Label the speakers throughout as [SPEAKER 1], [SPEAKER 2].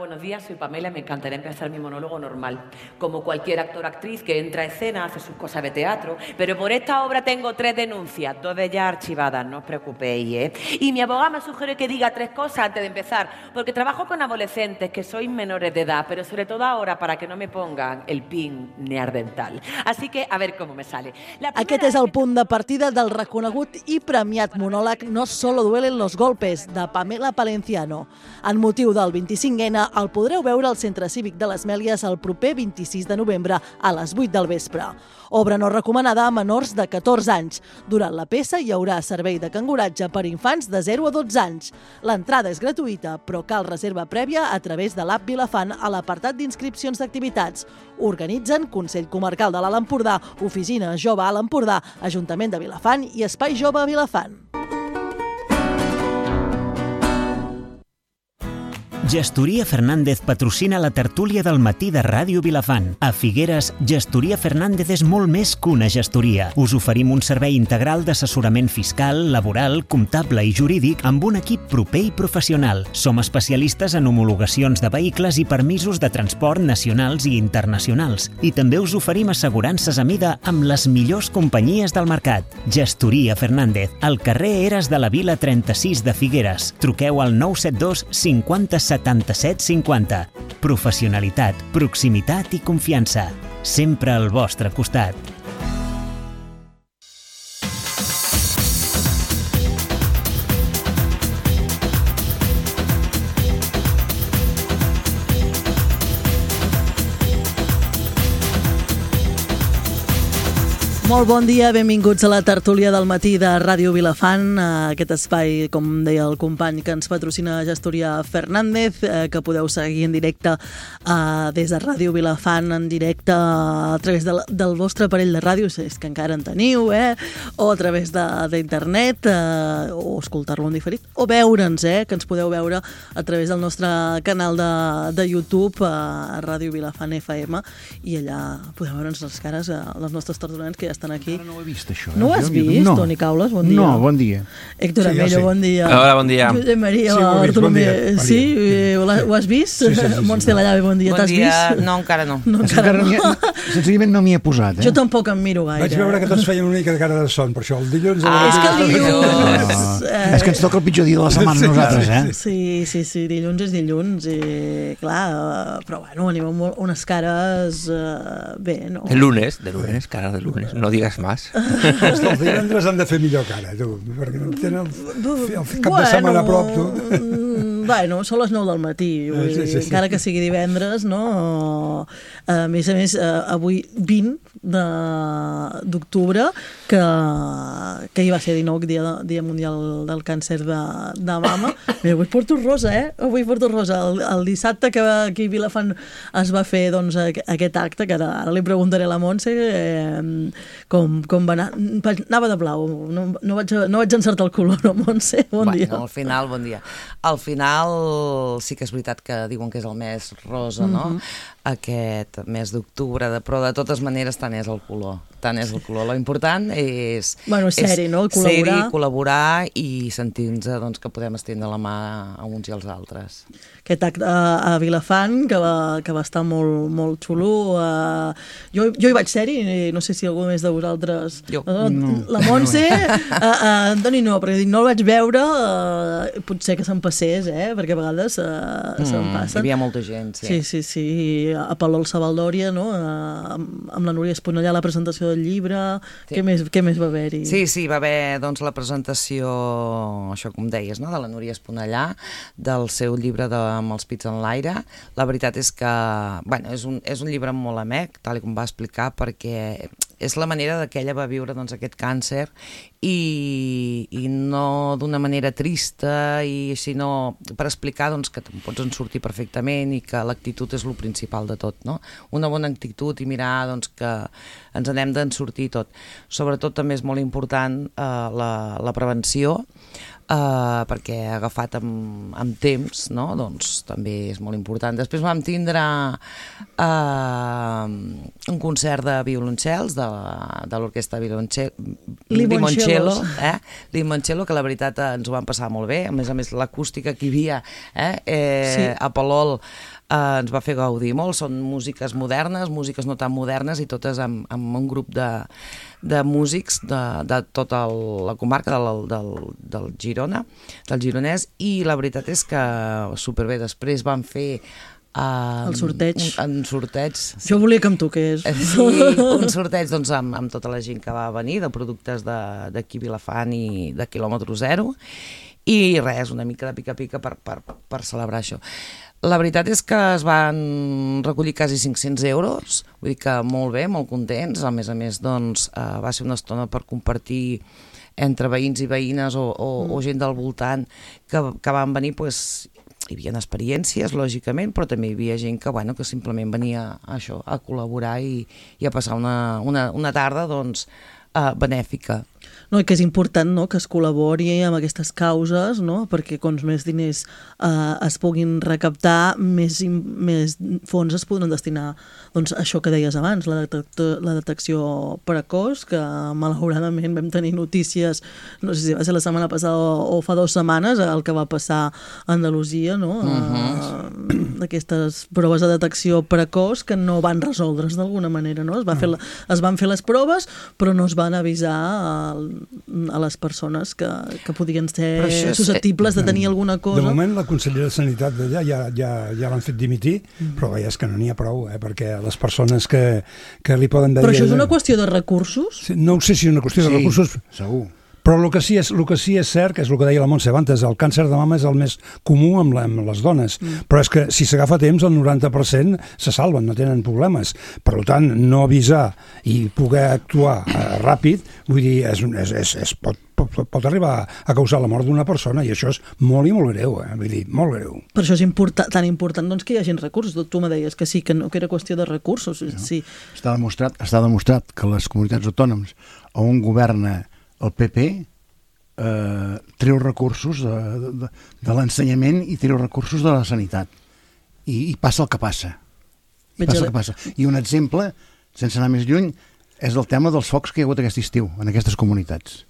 [SPEAKER 1] Buenos días, soy Pamela y me encantaría empezar mi monólogo normal. Como cualquier actor o actriz que entra a escena, hace sus cosas de teatro. Pero por esta obra tengo 3 denuncias, 2 de ellas archivadas, no os preocupéis, ¿eh? Y mi abogada me sugiere que diga 3 cosas antes de empezar, porque trabajo con adolescentes que sois menores de edad, pero sobre todo ahora para que no me pongan el pin neandertal. Así que a ver cómo me sale.
[SPEAKER 2] Aquest és el punt de partida del reconegut i premiat monòleg No solo duelen los golpes, de Pamela Palenciano. En motiu del 25N, el podreu veure al Centre Cívic de les Mèlies el proper 26 de novembre a les 8 del vespre. Obra no recomanada a menors de 14 anys. Durant la peça hi haurà servei de canguratge per infants de 0 a 12 anys. L'entrada és gratuïta, però cal reserva prèvia a través de l'app Vilafant a l'apartat d'inscripcions d'activitats. Organitzen Consell Comarcal de l'Alt Empordà, Oficina Jove Alt Empordà, Ajuntament de Vilafant i Espai Jove Vilafant.
[SPEAKER 3] Gestoria Fernández patrocina la tertúlia del matí de Ràdio Vilafant. A Figueres, Gestoria Fernández és molt més que una gestoria. Us oferim un servei integral d'assessorament fiscal, laboral, comptable i jurídic amb un equip proper i professional. Som especialistes en homologacions de vehicles i permisos de transport nacionals i internacionals. I també us oferim assegurances a mida amb les millors companyies del mercat. Gestoria Fernández, al carrer Eres de la Vila 36 de Figueres. Truqueu al 972 50 77 50. Professionalitat, proximitat i confiança. Sempre al vostre costat.
[SPEAKER 2] Molt bon dia, benvinguts a la tertúlia del matí de Ràdio Vilafant, aquest espai, com deia el company, que ens patrocina Gestoria Fernández, que podeu seguir en directe des de Ràdio Vilafant, en directe a través del vostre aparell de ràdio, si és que encara en teniu, o a través d'internet, o escoltar-lo en diferit, o veure'ns, que ens podeu veure a través del nostre canal de YouTube, a Ràdio Vilafant FM, i allà podeu veure'ns les cares, les nostres tertulians que ja estan aquí.
[SPEAKER 4] Encara no ho he vist, això.
[SPEAKER 2] No ho has vist,
[SPEAKER 4] no.
[SPEAKER 2] Toni Caules? Bon dia.
[SPEAKER 4] No, bon dia.
[SPEAKER 2] Héctor Amello, bon dia.
[SPEAKER 5] Hola, bon dia.
[SPEAKER 2] Josep Maria
[SPEAKER 6] Sí,
[SPEAKER 2] Bartolomé,
[SPEAKER 6] bon dia.
[SPEAKER 2] sí? Ho has vist?
[SPEAKER 6] Sí.
[SPEAKER 2] Montse Lallave, bon dia.
[SPEAKER 5] Bon
[SPEAKER 2] T'has
[SPEAKER 5] dia.
[SPEAKER 2] vist?
[SPEAKER 5] No, encara no.
[SPEAKER 2] No, encara no.
[SPEAKER 4] Senzillament no m'hi he posat,
[SPEAKER 2] Jo tampoc em miro gaire.
[SPEAKER 6] Vaig veure que tots feien una mica de cara de son, per això el dilluns...
[SPEAKER 2] És que el dilluns...
[SPEAKER 4] És que ens toca el pitjor dia de la setmana a nosaltres,
[SPEAKER 2] Sí, dilluns és dilluns i clar, però bueno, anem amb unes cares bé, no?
[SPEAKER 5] De lunes, cara de lunes, no digas más.
[SPEAKER 6] Els divendres han de fer millor cara, tu, perquè no tenen el cap de setmana a prop, tu.
[SPEAKER 2] Bueno, són les 9 del matí,
[SPEAKER 6] Sí.
[SPEAKER 2] encara que sigui divendres, no? A més, avui 20 d'octubre, que ahir va ser 19, Dia Mundial del Càncer de Mama. Mira, avui porto rosa, Avui porto rosa. El dissabte que aquí a Vilafant es va fer doncs, aquest acte, que ara li preguntaré a la Montse com va anar. Anava de blau, no vaig encertar el color, no, Montse? Bon dia.
[SPEAKER 5] Al final, bon dia. Al final sí que és veritat que diuen que és el mes rosa, no? Aquest mes d'octubre, però de totes maneres tant és el color. Lo important és...
[SPEAKER 2] Bueno, ser-hi, no?
[SPEAKER 5] Col·laborar i sentir-nos doncs, que podem estendre la mà a uns i als altres.
[SPEAKER 2] Aquest acte a Vilafant, que va estar molt xulo. Jo hi vaig ser-hi, no sé si algú més de vosaltres...
[SPEAKER 5] Jo.
[SPEAKER 2] La Montse, Antoni no, perquè no el vaig veure, potser que se'n passés, perquè a vegades se'n passen.
[SPEAKER 5] Hi havia molta gent, sí.
[SPEAKER 2] Sí, a Palol Savaldòria, no? Amb la Núria Esponellà, la presentació del llibre. Sí. Què més va haver-hi?
[SPEAKER 5] Sí, va haver doncs, la presentació, això com deies, no? De la Núria Esponellà, del seu llibre amb els pits en l'aire. La veritat és que és un llibre molt amec, tal com va explicar, perquè és la manera que ella va viure doncs, aquest càncer i no d'una manera trista, sinó per explicar doncs, que te'n pots en sortir perfectament i que l'actitud és el principal de tot, no? Una bona actitud i mirar doncs, que ens n'hem d'en sortir tot. Sobretot també és molt important la prevenció, perquè agafat amb temps, no? Doncs també és molt important. Després vam tindre un concert de violoncels de l'orquestra Limoncello, limoncello, limoncello, que la veritat ens ho vam passar molt bé, a més l'acústica que hi havia a Palol ens va fer gaudir molt. Són músiques modernes, músiques no tan modernes, i totes amb un grup de músics de tota la comarca del Girona, del Gironès, i la veritat és que superbé. Després van fer
[SPEAKER 2] el sorteig.
[SPEAKER 5] Un sorteig.
[SPEAKER 2] Jo volia que em toqués.
[SPEAKER 5] Sí, un sorteig doncs, amb tota la gent que va venir, de productes d'aquí Vilafant i de quilòmetre zero, i res, una mica de pica-pica per celebrar això. La veritat és que es van recollir quasi 500 euros, vull dir que molt bé, molt contents. A més, doncs, va ser una estona per compartir entre veïns i veïnes o gent del voltant que van venir. Pues, hi havia experiències, lògicament, però també hi havia gent que simplement venia a això, a col·laborar i a passar una tarda doncs, benèfica.
[SPEAKER 2] No, i que és important, no?, que es col·labori amb aquestes causes, no?, perquè quants més diners es puguin recaptar, més fons es podran destinar, doncs, a això que deies abans, la detecció precoç, que malauradament vam tenir notícies, no sé si va ser la setmana passada o fa 2 setmanes, el que va passar a Andalusia, no?, d'aquestes proves de detecció precoç que no van resoldre's d'alguna manera, no? Es van fer les proves, però no es van avisar a les persones que podien ser susceptibles de tenir alguna cosa.
[SPEAKER 6] De moment la consellera de Sanitat d'allà ja l'han fet dimitir, però és que no n'hi ha prou, perquè les persones que li poden dir...
[SPEAKER 2] Però això és una qüestió de recursos?
[SPEAKER 6] No sé si és una qüestió de recursos.
[SPEAKER 4] Segur.
[SPEAKER 6] Però el que sí és cert, que és el que deia la Montse abans, el càncer de mama és el més comú amb les dones, però és que si s'agafa temps el 90% se salven, no tenen problemes. Per tant, no avisar i poder actuar ràpid, vull dir, pot arribar a causar la mort d'una persona, i això és molt i molt greu, vull dir, molt greu.
[SPEAKER 2] Per això és tan important doncs, que hi hagi recursos. Tu me deies que sí, que era qüestió de recursos. Sí.
[SPEAKER 4] Està demostrat que les comunitats autònomes on governa el PP treu recursos de l'ensenyament i treu recursos de la sanitat. I passa el que passa. I un exemple, sense anar més lluny, és el tema dels focs que hi ha hagut aquest estiu en aquestes comunitats.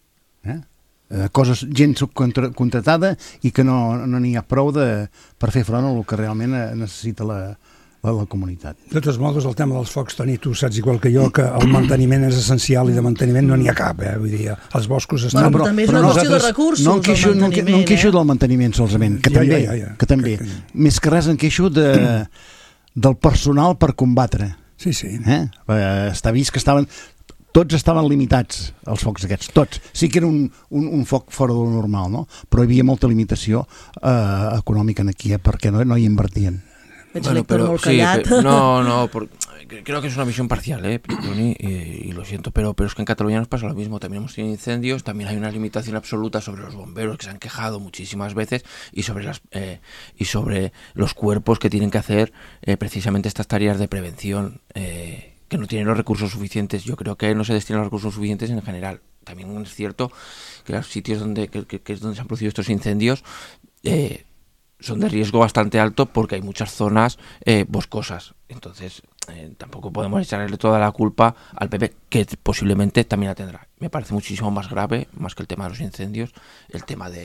[SPEAKER 4] Gent subcontratada i que no n'hi ha prou per fer front a el que realment necessita la comunitat.
[SPEAKER 6] De tots modos, el tema dels focs, Toni, tu saps igual que jo que el manteniment és essencial i de manteniment no n'hi ha cap, vull dir, els boscos estan...
[SPEAKER 2] Però també és una qüestió de recursos,
[SPEAKER 4] no em queixo del manteniment solament, que també. Més que res em queixo del personal per combatre.
[SPEAKER 6] Sí.
[SPEAKER 4] Està vist que tots estaven limitats, els focs aquests, tots. Sí que era un foc fora del normal, no? Però hi havia molta limitació econòmica aquí, perquè no hi invertien.
[SPEAKER 2] Bueno, pero sí,
[SPEAKER 7] creo que es una visión parcial, y lo siento, pero es que en Cataluña nos pasa lo mismo. También hemos tenido incendios, también hay una limitación absoluta sobre los bomberos, que se han quejado muchísimas veces, y sobre los cuerpos que tienen que hacer precisamente estas tareas de prevención, que no tienen los recursos suficientes. Yo creo que no se destinan los recursos suficientes en general. También es cierto que los sitios donde se han producido estos incendios son de riesgo bastante alto, porque hay muchas zonas boscosas. Entonces tampoco podemos echarle toda la culpa al PP, que posiblemente también la tendrá. Me parece muchísimo más grave, más que el tema de los incendios, el tema de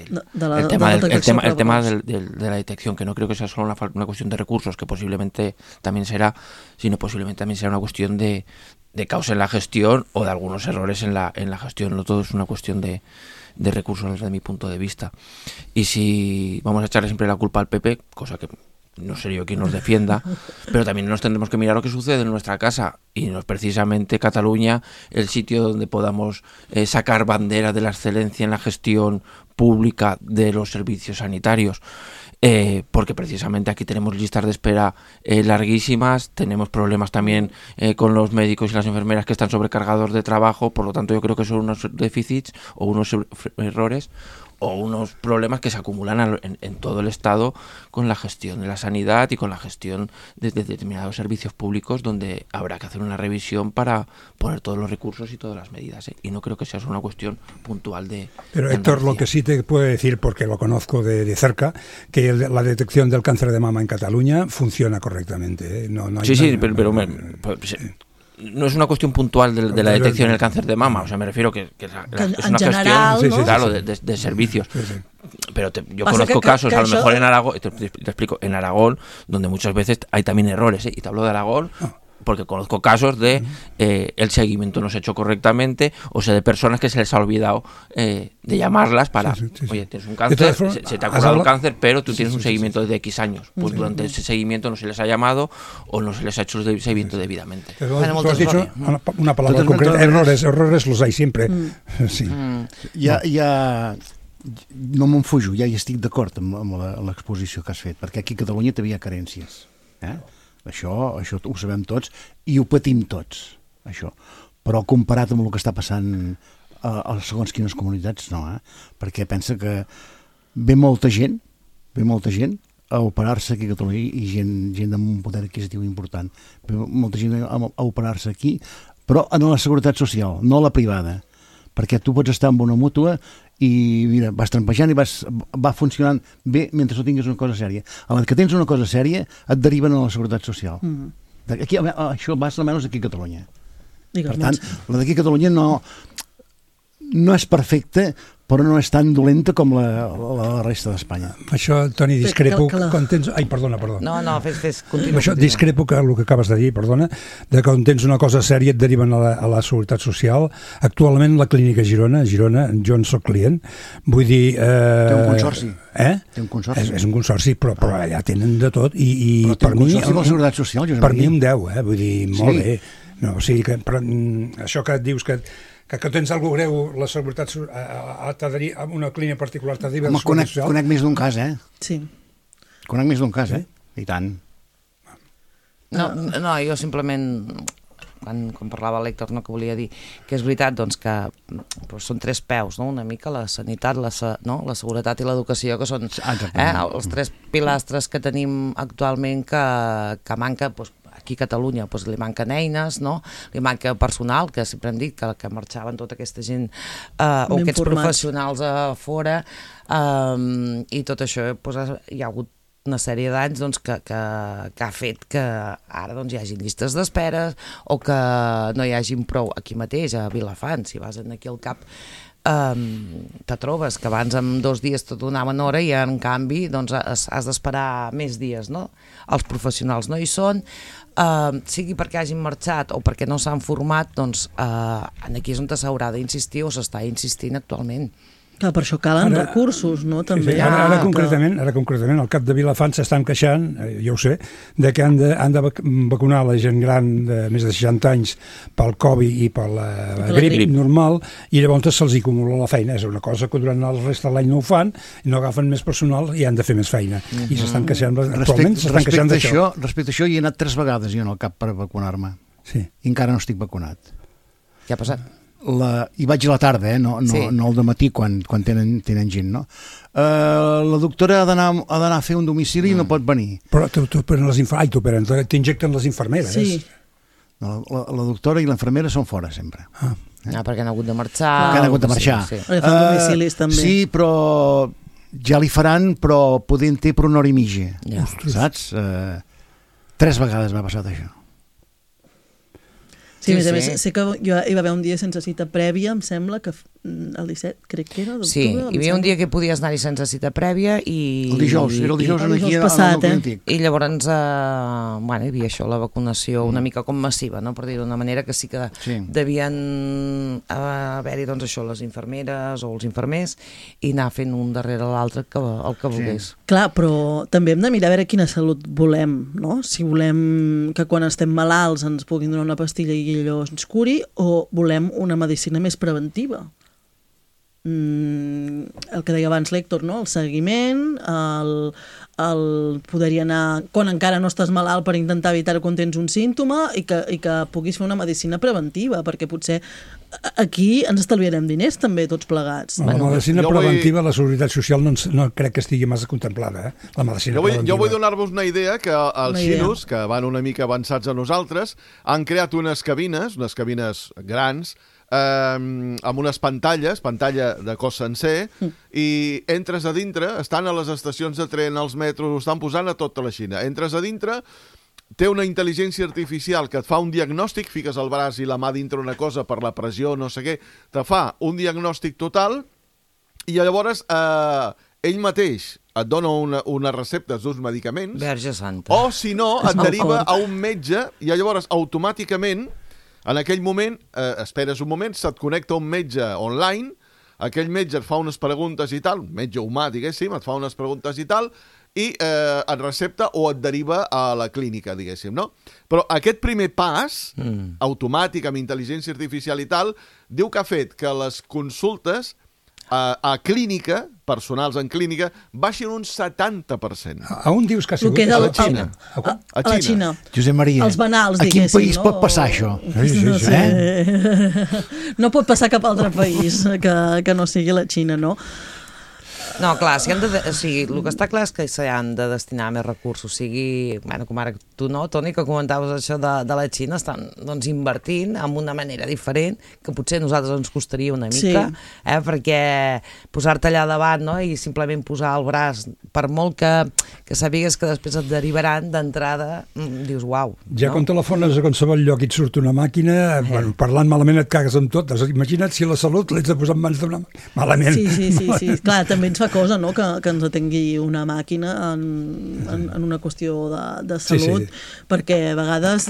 [SPEAKER 7] la detección, que no creo que sea solo una cuestión de recursos, que posiblemente también será, sino posiblemente también será una cuestión de caos en la gestión o de algunos errores en la gestión. No todo es una cuestión de recursos desde mi punto de vista. Y si vamos a echarle siempre la culpa al PP, cosa que no seré yo quien nos defienda, pero también nos tendremos que mirar lo que sucede en nuestra casa, y no es precisamente Cataluña el sitio donde podamos sacar bandera de la excelencia en la gestión pública de los servicios sanitarios. Porque precisamente aquí tenemos listas de espera larguísimas, tenemos problemas también con los médicos y las enfermeras que están sobrecargados de trabajo. Por lo tanto, yo creo que son unos déficits o unos errores o unos problemas que se acumulan en todo el Estado con la gestión de la sanidad y con la gestión de determinados servicios públicos, donde habrá que hacer una revisión para poner todos los recursos y todas las medidas, y no creo que sea una cuestión puntual de...
[SPEAKER 6] Pero Héctor, lo que sí te puedo decir, porque lo conozco de cerca, que la detección del cáncer de mama en Cataluña funciona correctamente, No hay
[SPEAKER 7] sí, pero no es una cuestión puntual de la detección del cáncer de mama, o sea, me refiero que es una
[SPEAKER 2] general,
[SPEAKER 7] cuestión,
[SPEAKER 2] ¿no?
[SPEAKER 7] claro, de servicios.
[SPEAKER 6] Sí, sí.
[SPEAKER 7] Pero yo
[SPEAKER 2] Passa
[SPEAKER 7] conozco casos,
[SPEAKER 2] que
[SPEAKER 7] a lo
[SPEAKER 2] això...
[SPEAKER 7] mejor en Aragón, te explico, en Aragón, donde muchas veces hay también errores, y te hablo de Aragón, porque conozco casos de el seguimiento no se ha hecho correctamente, o sea, de personas que se les ha olvidado de llamarlas para, oye, tienes un cáncer, se te ha curado el cáncer, pero tú tienes un seguimiento de X años. Pues durante ese seguimiento no se les ha llamado o no se les ha hecho el seguimiento debidamente.
[SPEAKER 6] Tú has dicho una palabra concreta, errores los hay siempre. Sí.
[SPEAKER 4] No me'n fujo, ja hi estic d'acord amb l'exposició que has fet, perquè aquí a Catalunya també hi ha carències. Això ho sabem tots i ho patim tots, això. Però comparat amb el que està passant a segons quines comunitats, no, perquè pensa que ve molta gent a operar-se aquí a Catalunya i gent amb un poder adquisitiu important. Ve molta gent a operar-se aquí, però en la seguretat social, no a la privada, perquè tu pots estar amb una mútua i mira, vas trampejant i va funcionant bé mentre no tinguis una cosa sèria. A la que tens una cosa sèria et deriven a la seguretat social. Aquí, això va almenys aquí a Catalunya. Per tant, la d'aquí a Catalunya no és perfecta, però no és tan dolenta com la resta d'Espanya.
[SPEAKER 6] Això, Toni, discrepo... Quan tens... Ai, perdona.
[SPEAKER 5] No, fes, continua.
[SPEAKER 6] Això, discrepo que el que acabes de dir, perdona, de quan tens una cosa sèria et deriven a la Seguretat Social. Actualment la clínica Girona, jo en soc client, vull dir...
[SPEAKER 4] Té un consorci.
[SPEAKER 6] Té un consorci. És un consorci, però allà tenen de tot i per mi...
[SPEAKER 4] Però té un consorci de la Seguretat Social,
[SPEAKER 6] per mi un 10, vull dir, molt bé. No, o sigui que això que et dius que tens algú greu, la seguretat amb una clínica particular t'ha dit...
[SPEAKER 4] Home, conec més d'un cas,
[SPEAKER 2] Sí.
[SPEAKER 4] Conec més d'un cas, I tant.
[SPEAKER 5] No, jo simplement, quan parlava l'Héctor, que volia dir que és veritat doncs, que són tres peus, no? Una mica la sanitat, la seguretat i l'educació, que són els tres pilastres que tenim actualment que manca... Aquí a Catalunya li manquen eines, no? Li manca personal, que sempre hem dit que marxaven tota aquesta gent o aquests professionals a fora, i tot això hi ha hagut una sèrie d'anys que ha fet que ara hi hagin llistes d'espera o que no hi hagin prou. Aquí mateix, a Vilafant, si vas aquí al cap, te trobes que abans en 2 dies te donaven hora i en canvi has d'esperar més dies, no? Els professionals no hi són, sigui perquè hagin marxat o perquè no s'han format, aquí és on s'haurà d'insistir o s'està insistint actualment.
[SPEAKER 2] Clar, per això calen recursos, no? També.
[SPEAKER 6] Sí, ara concretament, al cap de Vilafant s'estan queixant, jo ho sé, de que han de vacunar la gent gran de més de 60 anys pel Covid i per la grip normal, i llavors se'ls acumula la feina. És una cosa que durant el rest de l'any no ho fan, i no agafen més personal i han de fer més feina. I s'estan queixant, actualment s'estan queixant d'això.
[SPEAKER 4] Respecte a això, hi he anat 3 vegades jo en el cap per vacunar-me.
[SPEAKER 6] Sí.
[SPEAKER 4] I encara no estic vacunat.
[SPEAKER 5] Què ha passat?
[SPEAKER 4] I vaig a la tarda, no al dematí quan tenen gent, no? La doctora ha d'anar a fer un domicili i no pot venir.
[SPEAKER 6] Però t'injecten les infermeres.
[SPEAKER 2] Sí.
[SPEAKER 4] La doctora i l'infermera són fora sempre.
[SPEAKER 5] Perquè han hagut de marxar.
[SPEAKER 4] Perquè han hagut de marxar.
[SPEAKER 2] Domicilis també.
[SPEAKER 4] Sí, però ja li faran, però podent té per 1 hora i mitja. Saps? 3 vegades m'ha passat això.
[SPEAKER 2] Sí, a més, sé que hi va haver un dia sense cita prèvia, em sembla, que el 17, crec que era, d'octubre.
[SPEAKER 5] Sí, hi havia un dia que podies anar-hi sense cita prèvia i...
[SPEAKER 4] El dijous aquí
[SPEAKER 2] passat,
[SPEAKER 5] I llavors, hi havia això, la vacunació una mica com massiva, no? Per dir d'una manera que sí que devien haver-hi, això, les infermeres o els infermers i anar fent un darrere l'altre el que volgués.
[SPEAKER 2] Clar, però també hem de mirar a veure quina salut volem, no? Si volem que quan estem malalts ens puguin donar una pastilla i allò ens curi, o volem una medicina més preventiva. El que deia abans l'Héctor, no? El seguiment, el poder-hi anar quan encara no estàs malalt per intentar evitar quan tens un símptoma i que puguis fer una medicina preventiva, perquè potser aquí ens estalviarem diners també tots plegats.
[SPEAKER 6] La medicina preventiva, la Seguretat Social no crec que estigui massa contemplada, la medicina preventiva.
[SPEAKER 8] Jo vull donar-vos una idea que els xinos, que van una mica avançats a nosaltres, han creat unes cabines grans, amb unes pantalla de cos sencer, i entres a dintre, estan a les estacions de tren, als metros, ho estan posant a tota la Xina. Entres a dintre, té una intel·ligència artificial que et fa un diagnòstic, fiques el braç i la mà dintre una cosa per la pressió, no sé què, te fa un diagnòstic total i llavors ell mateix et dona unes receptes d'uns medicaments.
[SPEAKER 5] Verge Santa.
[SPEAKER 8] O, si no, et deriva a un metge i llavors automàticament, en aquell moment, esperes un moment, se't connecta un metge online, aquell metge et fa unes preguntes i tal, un metge humà, diguéssim, et fa unes preguntes i tal, i et recepta o et deriva a la clínica, diguéssim, no? Però aquest primer pas, automàtic, amb intel·ligència artificial i tal, diu que ha fet que les consultes a clínica, personals en clínica, baixin un 70%.
[SPEAKER 6] A on dius que ha sigut?
[SPEAKER 8] A la Xina.
[SPEAKER 2] A la Xina.
[SPEAKER 4] Josep Maria,
[SPEAKER 2] Els banals,
[SPEAKER 4] a quin
[SPEAKER 2] diguéssim,
[SPEAKER 4] país pot passar això?
[SPEAKER 2] No sé. No pot passar cap altre país que no sigui la Xina, no?
[SPEAKER 5] No, clar, el que està clar és que s'hi han de destinar més recursos. Com ara tu, no, Toni, que comentaves això de la Xina, estan invertint en una manera diferent que potser a nosaltres ens costaria una mica, perquè posar-te allà davant, no, i simplement posar el braç, per molt que sàpigues que després et derivaran d'entrada, dius, uau.
[SPEAKER 6] Ja quan telefones a qualsevol lloc i et surt una màquina, parlant malament et cagues amb tot. Imagina't si la salut l'haig de posar en mans d'una màquina. Malament.
[SPEAKER 2] Sí. Clar, també ens fa cosa, no?, que ens atengui una màquina en una qüestió de salut, perquè a vegades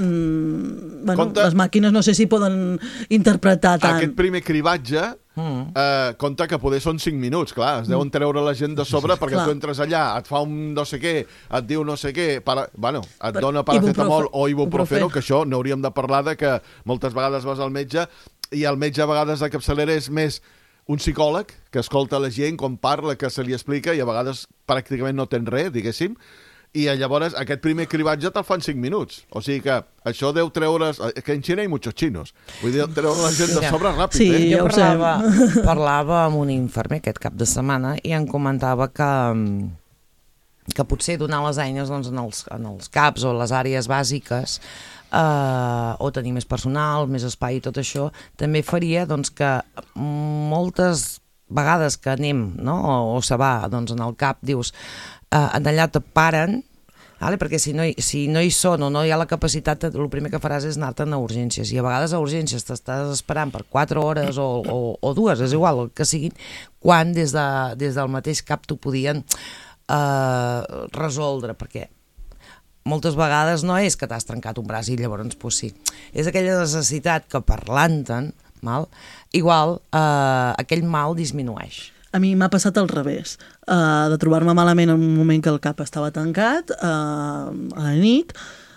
[SPEAKER 2] les màquines no sé si poden interpretar tant.
[SPEAKER 8] Aquest primer cribatge compte que poder són 5 minuts, clar, es deuen treure la gent de sobre perquè tu entres allà, et fa un no sé què, et diu no sé què, et dona paracetamol o ibuprofeno, que això n'hauríem de parlar, de que moltes vegades vas al metge i el metge a vegades de capçalera és més un psicòleg que escolta la gent com parla, que se li explica i a vegades pràcticament no ten res, diguéssim, i llavors aquest primer cribatge te'l fan 5 minuts. O sigui que això deu treure's... Que en Xina hi ha muchos chinos. Vull dir, treure la gent de sobre ràpid.
[SPEAKER 2] Sí, ja ho sé.
[SPEAKER 5] Parlava amb un infermer aquest cap de setmana i em comentava que potser donar les eines en els CAPs o les àrees bàsiques o tenir més personal, més espai i tot això, també faria que moltes vegades que anem, no? o se va en el CAP, dius, allà te paren, perquè si no hi són o no hi ha la capacitat, el primer que faràs és anar-te'n a urgències, i a vegades a urgències t'estàs esperant per 4 hores o 2, és igual el que siguin, quan des del mateix CAP t'ho podien resoldre, perquè moltes vegades no és que t'has trencat un braç i llavors sí. És aquella necessitat que parlant-te'n, igual aquell mal disminueix.
[SPEAKER 2] A mi m'ha passat al revés, de trobar-me malament en un moment que el CAP estava tancat, a la nit,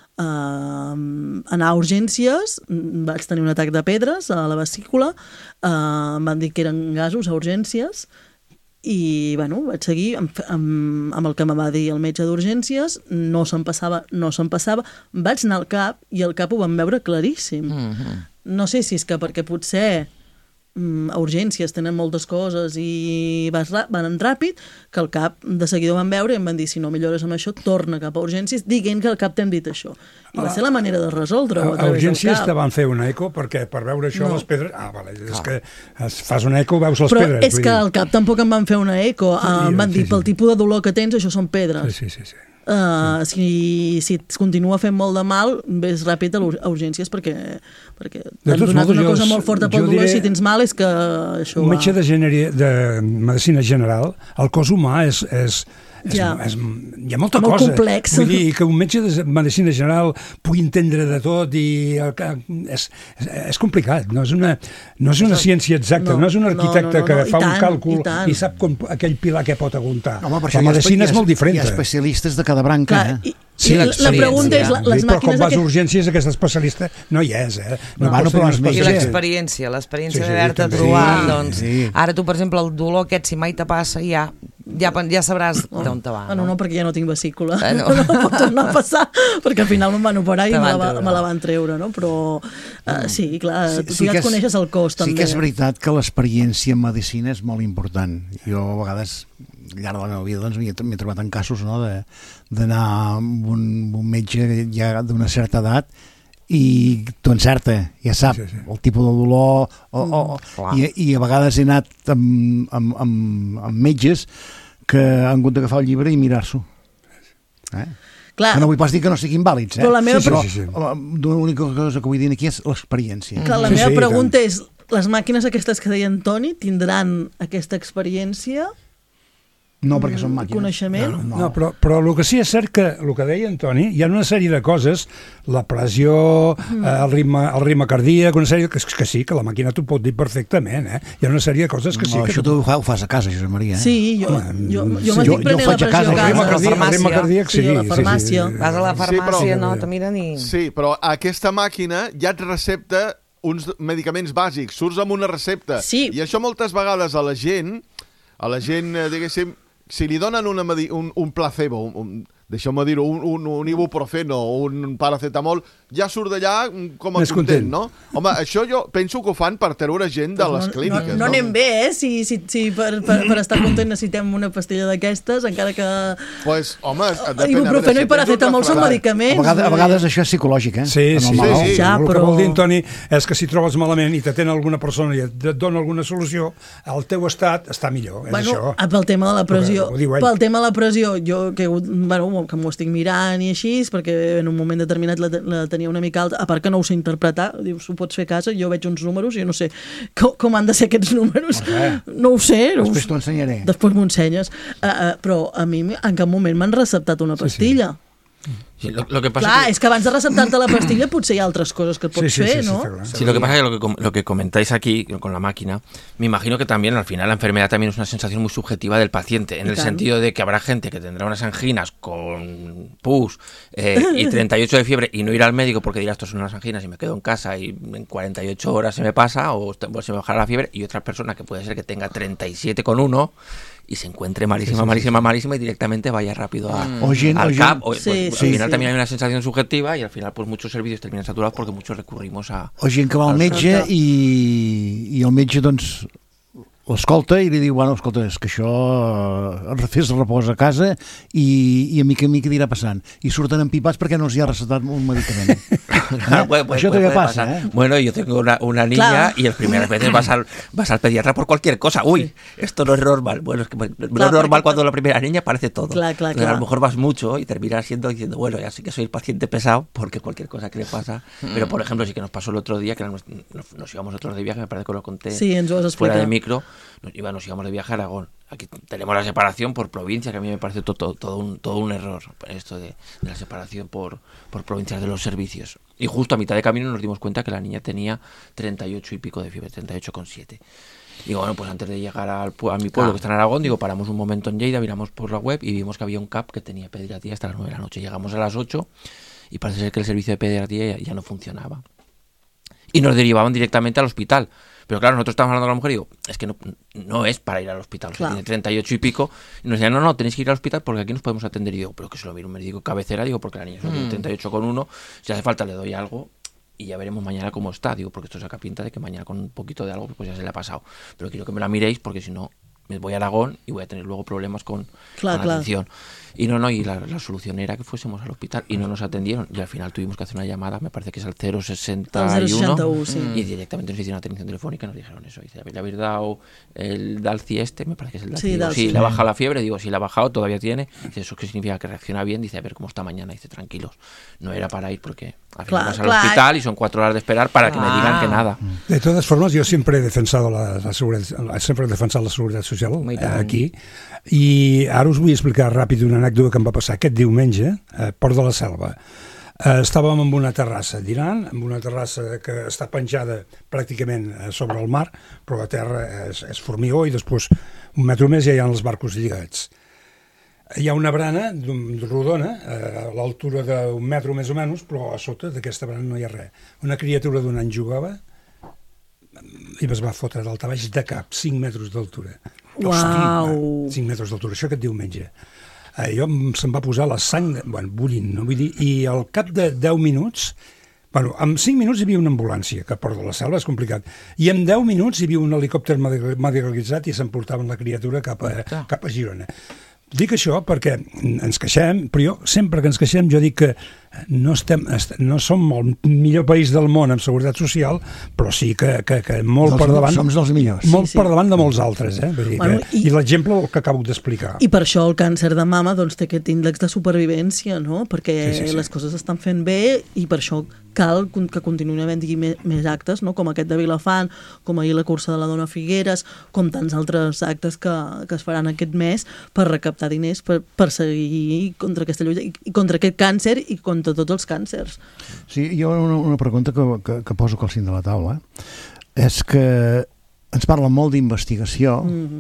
[SPEAKER 2] anar a urgències, vaig tenir un atac de pedres a la vesícula, em van dir que eren gasos a urgències, i vaig seguir amb el que me va dir el metge d'urgències, no se'm passava, vaig anar al CAP i al CAP ho van veure claríssim. No sé si és que perquè potser a urgències tenen moltes coses i van ràpid, que el CAP de seguida ho van veure i em van dir, si no millores amb això, torna cap a urgències, diguent que al CAP t'hem dit això. I va ser la manera de resoldre-ho a través del CAP.
[SPEAKER 6] A urgències te van fer una eco perquè per veure això les pedres... és que fas una eco, veus les pedres.
[SPEAKER 2] Però és que al CAP tampoc em van fer una eco, em van dir, pel tipus de dolor que tens, això són pedres.
[SPEAKER 6] Sí.
[SPEAKER 2] Si et continua fent molt de mal, vés ràpid a urgències perquè t'han donat una cosa molt forta pel dolor i si tens mal és que això va...
[SPEAKER 6] Un metge de medicina general, el cos humà hi ha molta cosa.
[SPEAKER 2] Molt complex.
[SPEAKER 6] Vull dir que un metge de medicina general pugui entendre de tot i és complicat, no és una ciència exacta, no és un arquitecte que fa un càlcul i sap com aquell pilar que pot aguantar. La medicina és molt diferent.
[SPEAKER 4] Hi ha especialistes de cada branca.
[SPEAKER 2] Sí, la pregunta és, les
[SPEAKER 6] però quan
[SPEAKER 2] màquines...
[SPEAKER 6] vas a urgències, aquest especialista no hi és,
[SPEAKER 5] I l'experiència d'haver-te trobat, doncs... Ara tu, per exemple, el dolor aquest, si mai te passa, ja sabràs d'on te va.
[SPEAKER 2] No, perquè ja no tinc vesícula. No pot tornar a passar, perquè al final em van operar i me la van treure, no? Però sí, clar, tu ja et coneixes el cos, també.
[SPEAKER 4] Sí que és veritat que l'experiència en medicina és molt important. Jo, a vegades, al llarg de la meva vida, m'he trobat en casos d'anar amb un metge ja d'una certa edat i t'ho encerta, ja sap el tipus de dolor i a vegades he anat amb metges que han hagut d'agafar el llibre i mirar-s'ho.
[SPEAKER 2] Clar.
[SPEAKER 4] Que no vull pas dir que no siguin vàlids,
[SPEAKER 2] Però la meva
[SPEAKER 4] l'única cosa que vull dir aquí és l'experiència.
[SPEAKER 2] Clar, la meva pregunta és, les màquines aquestes que deien Toni tindran aquesta experiència?
[SPEAKER 4] No, perquè són màquines.
[SPEAKER 2] Coneixement?
[SPEAKER 6] No, però el que sí és cert que, el que deia Antoni, hi ha una sèrie de coses, la pressió, el ritme cardíac, una sèrie que sí, que la màquina t'ho pot dir perfectament, Hi ha una sèrie de coses que sí.
[SPEAKER 4] Això tu ho fas a casa, Josep Maria.
[SPEAKER 2] Sí, jo m'estic prenent la pressió a casa.
[SPEAKER 6] El ritme cardíac, sí.
[SPEAKER 2] A la farmàcia.
[SPEAKER 5] Vas a la farmàcia, no, te miren i...
[SPEAKER 8] Sí, però aquesta màquina ja et recepta uns medicaments bàsics, surts amb una recepta.
[SPEAKER 2] Sí.
[SPEAKER 8] I això moltes vegades a la gent, diguéssim, si li donen un placebo, deixeu-me dir-ho, un ibuprofeno o un paracetamol, ja surt d'allà com a content, no? Home, això jo penso que ho fan per treure gent de les clíniques.
[SPEAKER 2] No anem bé, Si per estar content necessitem una pastilla d'aquestes, encara que...
[SPEAKER 8] Pues, home, depèn.
[SPEAKER 2] Ibuprofeno i paracetamol són medicaments.
[SPEAKER 4] A vegades això és psicològic,
[SPEAKER 8] Sí.
[SPEAKER 2] Ja,
[SPEAKER 6] el que
[SPEAKER 2] però...
[SPEAKER 6] vol dir, Toni, és que si trobes malament i t'atén alguna persona i et dona alguna solució, el teu estat està millor, és això.
[SPEAKER 2] Pel tema de la pressió,
[SPEAKER 6] Pel
[SPEAKER 2] tema de la pressió, jo que m'ho estic mirant i així, perquè en un moment determinat la tenia una mica alta, a part que no ho sé interpretar, dius, ho pots fer a casa, jo veig uns números i jo no sé com han de ser aquests números. No ho sé.
[SPEAKER 4] Després t'ho ensenyaré.
[SPEAKER 2] Després m'ho ensenyes. Però a mi en cap moment m'han receptat una pastilla.
[SPEAKER 7] Sí, lo que pasa
[SPEAKER 2] Clar, es que abans de receptar-te la pastilla potser hi ha altres coses que et pots fer, ¿no?
[SPEAKER 7] Sí, lo que pasa es que lo que comentáis aquí con la máquina, me imagino que también al final la enfermedad también es una sensación muy subjetiva del paciente, en el sentido de que habrá gente que tendrá unas anginas con pus y 38 de fiebre y no irá al médico porque dirá, esto son unas anginas y me quedo en casa y en 48 horas se me pasa o se me bajará la fiebre, y otra persona que puede ser que tenga 37,1 y se encuentre malísima y directamente vaya rápido al CAP. Al final también hay una sensación subjetiva y al final pues muchos servicios terminan saturados porque muchos recurrimos a...
[SPEAKER 4] O gent que va al metge i el metge doncs l'escolta i li diu, bueno, escolta, és que això fes repòs a casa i a mica dirà passant. I surten empipats perquè no els hi ha recetat un medicament. Això també passa,
[SPEAKER 7] Bueno, yo tengo una niña y las primeras veces vas al pediatra por cualquier cosa. Uy, esto no es normal. Bueno, es que no es normal cuando la primera niña parece todo. Entonces, a lo mejor vas mucho y terminas diciendo, bueno, ya sí que soy el paciente pesado porque cualquier cosa que le pasa. Pero, por ejemplo, sí que nos pasó el otro día, que nos íbamos otros de viaje, me parece que lo conté fuera de micro. Nos íbamos de viaje a Aragón. Aquí tenemos la separación por provincia, que a mí me parece todo un error esto de la separación por provincias de los servicios. Y justo a mitad de camino nos dimos cuenta que la niña tenía 38 y pico de fiebre, 38,7. Digo, bueno, pues antes de llegar a mi pueblo, que está en Aragón, paramos un momento en Lleida, miramos por la web y vimos que había un CAP que tenía pediatría hasta las 9 de la noche. Llegamos a las 8 y parece ser que el servicio de pediatría ya no funcionaba. Y nos derivaban directamente al hospital. Pero claro, nosotros estábamos hablando con la mujer y digo, es que no es para ir al hospital, o sea, tiene 38 y pico. Y nos decían, no, tenéis que ir al hospital porque aquí nos podemos atender. Y digo, pero que se lo mire un médico cabecera, porque la niña solo tiene 38,1, si hace falta le doy algo y ya veremos mañana cómo está, porque esto saca pinta de que mañana con un poquito de algo pues ya se le ha pasado. Pero quiero que me la miréis porque si no me voy a Aragón y voy a tener luego problemas con atención. Y y la solución era que fuésemos al hospital y no nos atendieron. Y al final tuvimos que hacer una llamada, me parece que es al 061, y directamente nos hicieron atención telefónica y nos dijeron eso. Dice, ¿le habéis dado el Dalci me parece que es el Dalci. Sí, le ha bajado la fiebre. Digo, sí, le ha bajado, todavía tiene. Dice, ¿eso qué significa? Que reacciona bien. Dice, a ver cómo está mañana. Dice, tranquilos. No era para ir porque al final vas al hospital y son 4 horas de esperar para que me digan que nada.
[SPEAKER 6] De todas formas, yo siempre he defensado la seguretat social aquí, i ara us vull explicar ràpid una anècdota que em va passar aquest diumenge a Port de la Selva. Estàvem en una terrassa dinant, en una terrassa que està penjada pràcticament sobre el mar, però la terra és formigó i després un metre més ja hi ha els barcos lligats. Hi ha una brana rodona, a l'altura d'un metre més o menys, però a sota d'aquesta brana no hi ha res. Una criatura d'un any jugava i es va fotre daltabaix de cap, 5 metres d'altura.
[SPEAKER 2] Uau!
[SPEAKER 6] 5 metres d'altura, això aquest diumenge. Se'm va posar la sang bullint, no? Vull dir, i al cap de 10 minuts, en 5 minuts hi havia una ambulància, que a Port de la Selva és complicat, i en 10 minuts hi havia un helicòpter medicalitzat i s'emportaven la criatura cap a Girona. Dic això perquè ens queixem, però jo sempre que ens queixem jo dic que no som el millor país del món en seguretat social, però sí que molt per davant...
[SPEAKER 4] Som dels millors.
[SPEAKER 6] Molt per davant de molts altres, Vull dir i l'exemple que acabo d'explicar.
[SPEAKER 2] I per això el càncer de mama doncs, té aquest índex de supervivència, no? Perquè les coses estan fent bé i per això cal que continuïn havent-hi més actes, no? Com aquest de Vilafant, com ahir la cursa de la Dona Figueres, com tants altres actes que es faran aquest mes per recaptar diners, per seguir contra aquesta lluita i contra aquest càncer i contra tots els càncers.
[SPEAKER 4] Sí, jo una pregunta que poso al cim de la taula és que ens parla molt d'investigació,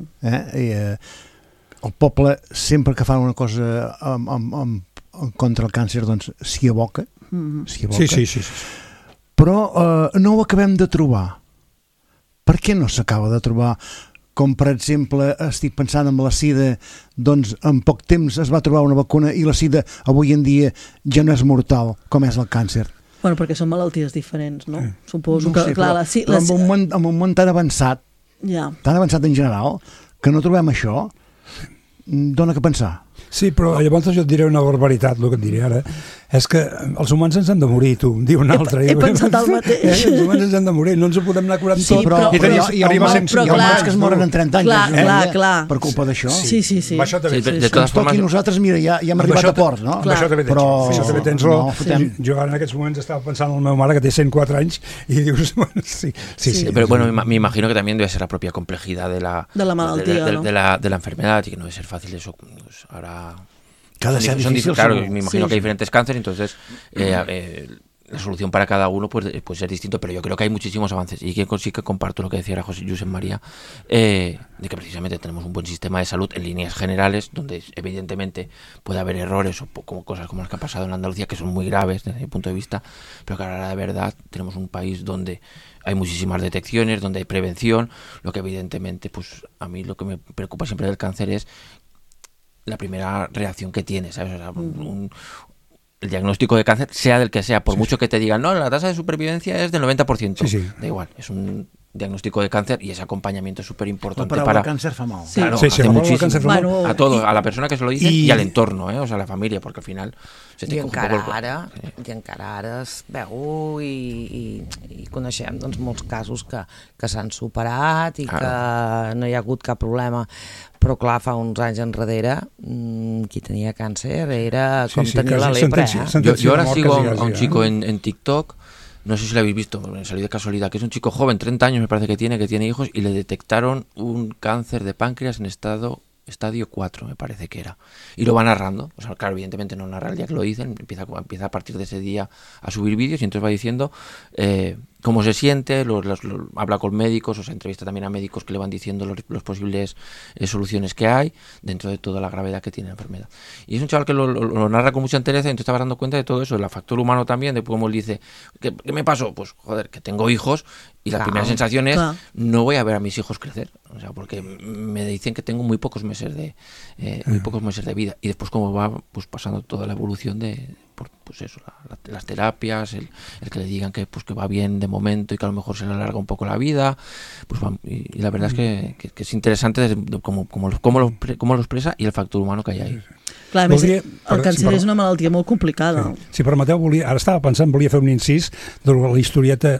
[SPEAKER 4] el poble sempre que fa una cosa contra el càncer doncs s'hi aboca,
[SPEAKER 6] Sí.
[SPEAKER 4] Però no ho acabem de trobar. Per què no s'acaba de trobar? Com, per exemple, estic pensant en la sida, doncs en poc temps es va trobar una vacuna i la sida avui en dia ja no és mortal, com és el càncer.
[SPEAKER 2] Bueno, perquè són malalties diferents, no? Suposo
[SPEAKER 4] que, clar, però en un món tan avançat, tan avançat en general, que no trobem això, dona que pensar.
[SPEAKER 6] Sí, però llavors jo et diré una barbaritat, el que et diré ara, és que els humans ens han de morir, tu, em diu un altre.
[SPEAKER 2] He pensat el mateix.
[SPEAKER 6] Els humans ens han de morir, no ens ho podem anar curant tot.
[SPEAKER 4] Però hi ha humans que es moren en 30 anys per culpa d'això.
[SPEAKER 2] Sí.
[SPEAKER 6] Això també.
[SPEAKER 4] De totes formes, nosaltres, mira, ja hem arribat a port, no?
[SPEAKER 6] Això també tens raó. Jo ara en aquests moments estava pensant en la meva mare, que té 104 anys, i dius, bueno, sí.
[SPEAKER 7] Pero bueno, me imagino que también debe ser la propia complejidad de la
[SPEAKER 2] malaltía,
[SPEAKER 7] de la enfermedad, y que no debe ser fácil eso. Pues ahora
[SPEAKER 4] claro,
[SPEAKER 7] me imagino que hay diferentes cánceres, entonces la solución para cada uno puede ser distinto, pero yo creo que hay muchísimos avances y que sí que comparto lo que decía José Josep María, de que precisamente tenemos un buen sistema de salud en líneas generales, donde evidentemente puede haber errores o como cosas como las que ha pasado en Andalucía, que son muy graves desde mi punto de vista, pero que ahora de verdad tenemos un país donde hay muchísimas detecciones, donde hay prevención, lo que evidentemente, pues a mí lo que me preocupa siempre del cáncer es la primera reacción que tienes, ¿sabes? O sea, el diagnóstico de cáncer, sea del que sea, por mucho que te digan, no, la tasa de supervivencia es del 90%, da igual, es un diagnóstico de cáncer y ese acompañamiento es súper importante para...
[SPEAKER 4] el càncer fa mal.
[SPEAKER 7] Claro, hace muchísimo a todo, a la persona que se lo dice y al entorno, o sea, a la familia, porque al final se te coge un poco
[SPEAKER 5] I encara ara es veu i coneixem doncs, molts casos que s'han superat i que no hi ha hagut cap problema. Però clar, fa uns anys enrere qui tenia càncer era com tenir la lepra.
[SPEAKER 7] Yo ahora sigo a un chico en TikTok, no sé si lo habéis visto, me salió de casualidad, que es un chico joven, 30 años me parece que tiene hijos, y le detectaron un cáncer de páncreas en estadio 4, me parece que era. Y lo va narrando, o sea, claro, evidentemente no narra el día que lo dicen, empieza a partir de ese día a subir vídeos y entonces va diciendo cómo se siente, habla con médicos, o sea, entrevista también a médicos que le van diciendo los posibles soluciones que hay dentro de toda la gravedad que tiene la enfermedad. Y es un chaval que lo narra con mucha entereza y entonces estaba dando cuenta de todo eso, del factor humano también, de cómo él dice, ¿qué me pasó? Pues, joder, que tengo hijos y la primera sensación es, no voy a ver a mis hijos crecer, o sea, porque me dicen que tengo muy pocos meses de vida, y después cómo va pues pasando toda la evolución de pues eso, las terapias, el que le digan que pues que va bien de momento y que a lo mejor se le alarga un poco la vida, pues y la verdad es que es interesante cómo lo expresa y el factor humano que hay ahí.
[SPEAKER 2] Clar, a més, el càncer és una malaltia molt complicada.
[SPEAKER 6] Si permeteu, ara estava pensant, volia fer un incís de la historieta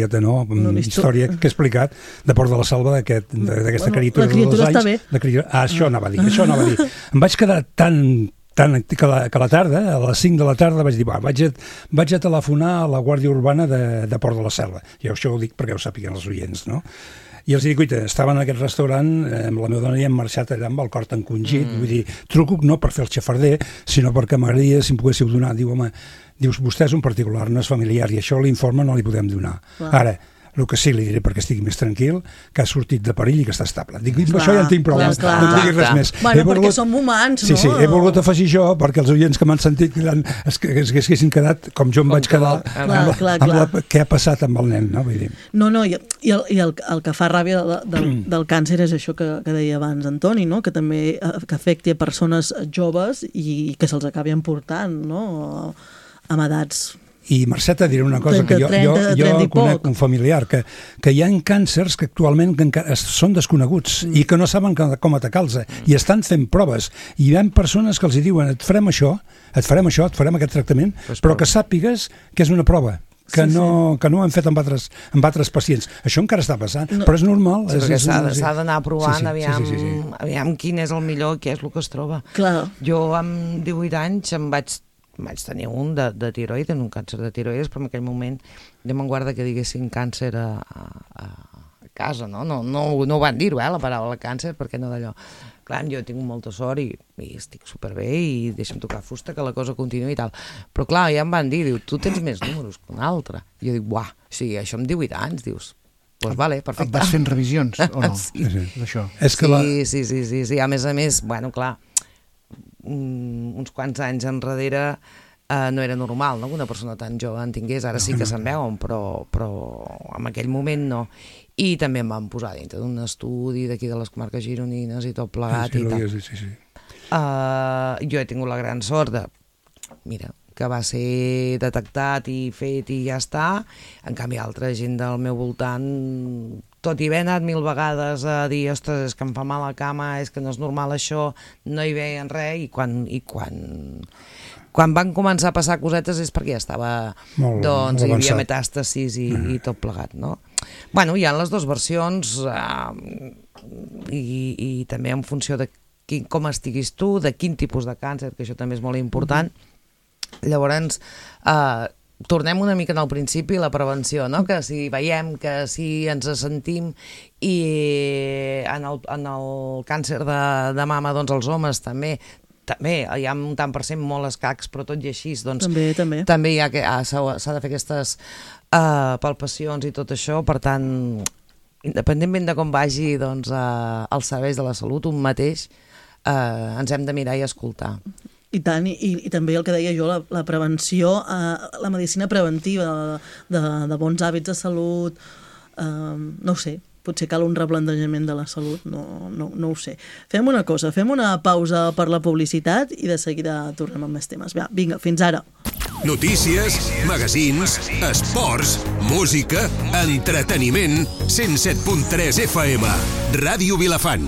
[SPEAKER 6] història que he explicat de Port de la Selva d'aquesta criatura de 2 anys. La criatura està bé. Això anava a dir. Em vaig quedar tan que la tarda, a les 5 de la tarda, vaig dir, vaig a telefonar a la Guàrdia Urbana de Port de la Selva. I això ho dic perquè ho sàpiguen els oients, no? I els dic, oita, estaven en aquest restaurant, amb la meva dona i hem marxat allà amb el cor encongit, vull dir, truco no per fer el xafarder, sinó perquè m'agradaria si em poguéssiu donar. Dius, vostè és un particular, no és familiar, i això l'informe no li podem donar. Ara, el que sí li diré perquè estigui més tranquil, que ha sortit de perill i que està estable. Dic, això ja en tinc prou, no em diguis res més.
[SPEAKER 2] Bueno, perquè som humans, no?
[SPEAKER 6] Sí, he volgut afegir jo perquè els oients que m'han sentit es haguessin quedat com jo em vaig quedar amb què ha passat amb el nen, no?
[SPEAKER 2] No, i el que fa ràbia del càncer és això que deia abans Antoni, no? Que també afecti a persones joves i que se'ls acabi emportant, no? Amb edats
[SPEAKER 6] I Mercè, et diré una cosa, que jo conec un familiar, que hi ha càncers que actualment són desconeguts i que no saben com atacar-los, i estan fent proves. I hi ha persones que els diuen, et farem això, et farem aquest tractament, però que sàpigues que és una prova. Que no ho han fet amb altres pacients. Això encara està passant, però és normal.
[SPEAKER 5] Perquè s'ha d'anar provant, aviam quin és el millor, què és el que es troba. Jo amb 18 anys em vaig tenir un de tiroides, un càncer de tiroides, però en aquell moment jo me'n guarda que diguessin càncer a casa, no ho van dir-ho, la paraula càncer, perquè no d'allò. Clar, jo tinc molta sort i estic superbé i deixa'm tocar fusta que la cosa continuï i tal. Però clar, ja em van dir, tu tens més números que un altre. I jo dic, buah, sí, això amb 18 anys, dius, doncs vale, perfecte.
[SPEAKER 4] Vas fent revisions, o no?
[SPEAKER 5] Sí, a més, bueno, clar, uns quants anys enrere no era normal, no?, que una persona tan jove en tingués, ara sí que se'n veuen, però en aquell moment no. I també em van posar dintre d'un estudi d'aquí de les comarques gironines i tot plegat i tal. Jo he tingut la gran sort que va ser detectat i fet i ja està. En canvi, altra gent del meu voltant, tot i haver anat 1000 vegades a dir, ostres, és que em fa mal la cama, és que no és normal això, no hi veien res, i quan van començar a passar cosetes és perquè ja estava, doncs, hi havia metàstasis i tot plegat, no? Bueno, hi ha les dues versions i també en funció de com estiguis tu, de quin tipus de càncer, que això també és molt important. Llavors, tornem una mica al principi, la prevenció, no? Que si veiem, que si ens sentim, i en el càncer de mama, doncs els homes també hi ha un tant per cent molt escacs, però tot i així doncs també s'ha de fer aquestes palpacions i tot això. Per tant, independentment de com vagi, doncs, als serveis de la salut, un mateix ens hem de mirar i escoltar.
[SPEAKER 2] I tant, i també el que deia jo, la prevenció, la medicina preventiva de bons hàbits de salut, no ho sé, potser cal un replantejament de la salut, no ho sé. Fem una cosa, fem una pausa per la publicitat i de seguida tornem amb més temes. Vinga, fins ara.
[SPEAKER 9] Notícies, magazins, esports, música, entreteniment, 107.3 FM, Ràdio Vilafant.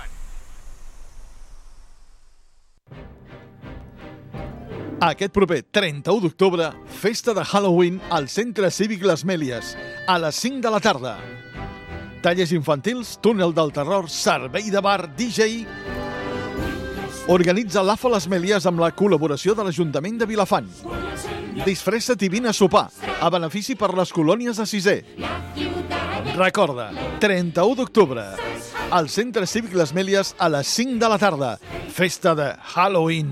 [SPEAKER 8] Aquest proper 31 d'octubre, festa de Halloween al Centre Cívic Les Mèlies, a les 5 de la tarda. Tallers infantils, túnel del terror, servei de bar, DJ... Organitza l'AFA Les Mèlies amb la col·laboració de l'Ajuntament de Vilafant. Disfressa't i vine a sopar, a benefici per les colònies de Sisè. Recorda, 31 d'octubre, al Centre Cívic Les Mèlies a les 5 de la tarda. Festa de Halloween.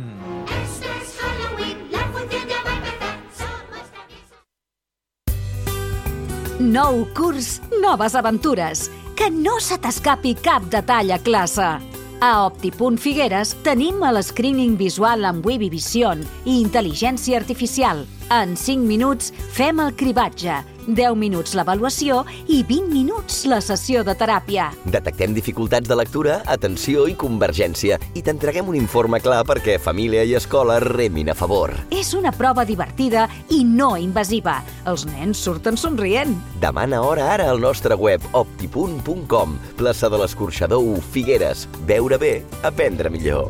[SPEAKER 10] Nou curs, noves aventures. Que no se t'escapi cap detall a classe. A Opti.Figueres tenim l'escreening visual amb Webby Vision i intel·ligència artificial. En 5 minuts fem el cribatge, 10 minuts l'avaluació i 20 minuts la sessió de teràpia.
[SPEAKER 11] Detectem dificultats de lectura, atenció i convergència i t'entreguem un informe clar perquè família i escola remin a favor.
[SPEAKER 10] És una prova divertida i no invasiva. Els nens surten somrient.
[SPEAKER 11] Demana hora ara al nostre web opti.com. Plaça de l'Escorxador 1, Figueres. Veure bé, aprendre millor.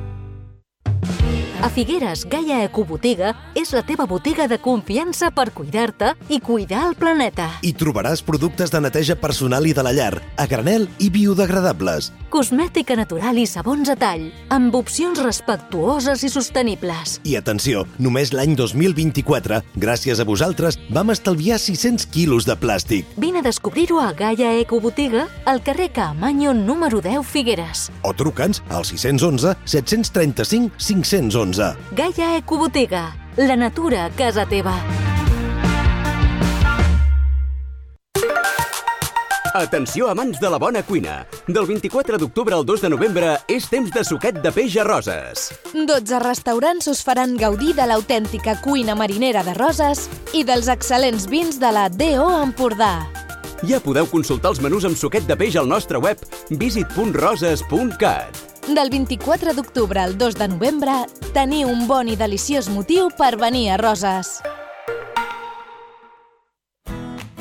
[SPEAKER 10] A Figueres, Gaia Ecobotiga és la teva botiga de confiança per cuidar-te i cuidar el planeta.
[SPEAKER 12] Hi trobaràs productes de neteja personal i de la llar, a granel i biodegradables.
[SPEAKER 10] Cosmètica natural i sabons a tall, amb opcions respectuoses i sostenibles.
[SPEAKER 12] I atenció, només l'any 2024, gràcies a vosaltres, vam estalviar 600 quilos de plàstic.
[SPEAKER 10] Vine a descobrir-ho a Gaia Ecobotiga, al carrer Caamaño número 10, Figueres.
[SPEAKER 12] O truca'ns al 611 735 511.
[SPEAKER 10] Gaia Ecobotiga, la natura a casa teva.
[SPEAKER 13] Atenció amants de la bona cuina. Del 24 d'octubre al 2 de novembre és temps de suquet de peix a Roses.
[SPEAKER 14] 12 restaurants us faran gaudir de l'autèntica cuina marinera de Roses i dels excel·lents vins de la D.O. Empordà.
[SPEAKER 13] Ja podeu consultar els menús amb suquet de peix al nostre web visit.roses.cat.
[SPEAKER 14] Del 24 d'octubre al 2 de novembre, teniu un bon i deliciós motiu per venir a Roses.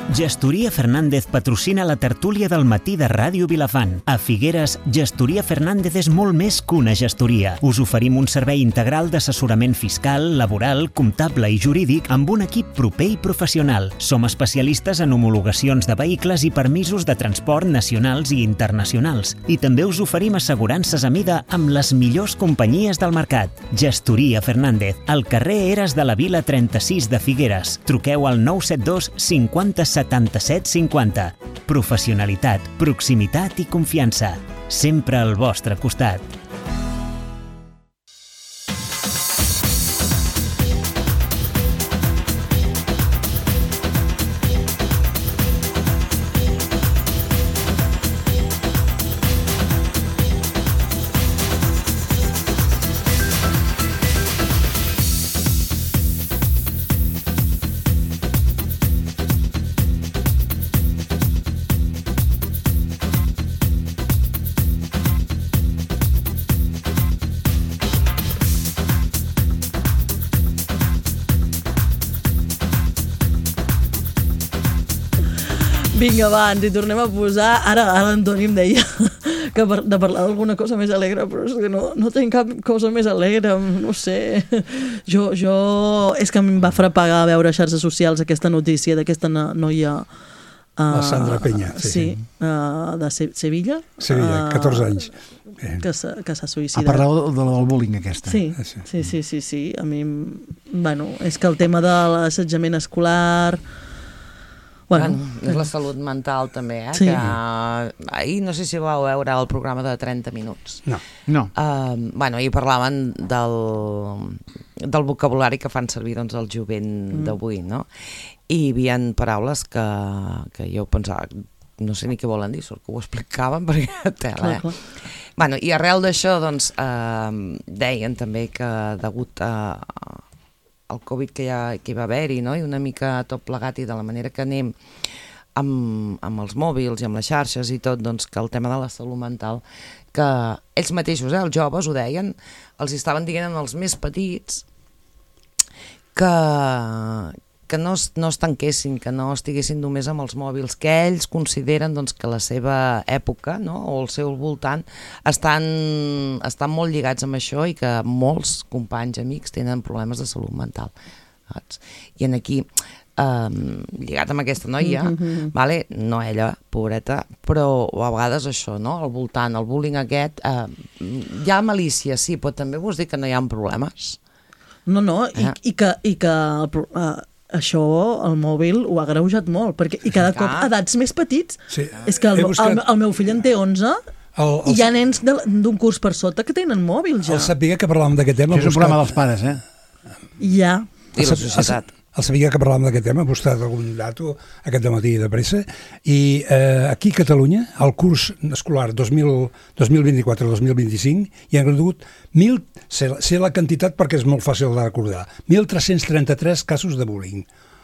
[SPEAKER 3] Gestoria Fernández patrocina la tertúlia del matí de Ràdio Vilafant. A Figueres, Gestoria Fernández és molt més que una gestoria. Us oferim un servei integral d'assessorament fiscal, laboral, comptable i jurídic amb un equip proper i professional. Som especialistes en homologacions de vehicles i permisos de transport nacionals i internacionals. I també us oferim assegurances a mida amb les millors companyies del mercat. Gestoria Fernández, al carrer Eres de la Vila 36 de Figueres. Truqueu al 972 50 77 50. Professionalitat, proximitat i confiança. Sempre al vostre costat.
[SPEAKER 2] Vinga, va, ens hi tornem a posar. Ara l'Antoni em deia que de parlar d'alguna cosa més alegre, però és que no tinc cap cosa més alegre, no sé. Jo és que em va frepagar veure a xarxes socials aquesta notícia d'aquesta noia...
[SPEAKER 6] La Sandra Peña.
[SPEAKER 2] Sí, de Sevilla.
[SPEAKER 6] Sevilla, 14 anys.
[SPEAKER 2] Que s'ha suïcidat.
[SPEAKER 4] Parlava del bullying aquesta.
[SPEAKER 2] Sí. A mi, bueno, és que el tema de l'assetjament escolar...
[SPEAKER 5] Bueno, és la salut mental també,
[SPEAKER 2] Sí.
[SPEAKER 5] que ahir no sé si vau veure el programa de 30 minuts.
[SPEAKER 4] No.
[SPEAKER 5] Bueno, ahir parlaven del vocabulari que fan servir doncs, el jovent d'avui, no? I hi havia paraules que jo pensava, no sé ni què volen dir, sort que ho explicaven, perquè tela,
[SPEAKER 2] Clar.
[SPEAKER 5] Bueno, i arrel d'això, doncs, deien també que degut el Covid que hi va haver-hi, no? I una mica tot plegat i de la manera que anem amb els mòbils i amb les xarxes i tot, doncs que el tema de la salut mental, que ells mateixos, els joves ho deien, els estaven dient als més petits que no es tanquessin, que no estiguessin només amb els mòbils, que ells consideren doncs, que la seva època, no? O el seu voltant estan molt lligats amb això i que molts companys, amics, tenen problemes de salut mental. Saps? I en aquí, lligat amb aquesta noia, vale? No ella, pobreta, però a vegades això, no? Al voltant, el bullying aquest, hi ha malícia, sí, però també vols dir que no hi ha problemes?
[SPEAKER 2] No, i que això, el mòbil, ho ha greujat molt, perquè i cada cop a edats més petits, és que el meu fill en té 11 i hi ha nens d'un curs per sota que tenen mòbil ja.
[SPEAKER 6] El sabia que parlàvem d'aquest tema.
[SPEAKER 4] Això és un problema dels pares,
[SPEAKER 2] Ja.
[SPEAKER 5] I la societat.
[SPEAKER 6] El sabia que parlàvem d'aquest tema, he buscat algun dato aquest dematí de pressa, i aquí a Catalunya, al curs escolar 2024-2025, hi han hagut sé la quantitat perquè és molt fàcil de recordar, 1.333 casos de bullying.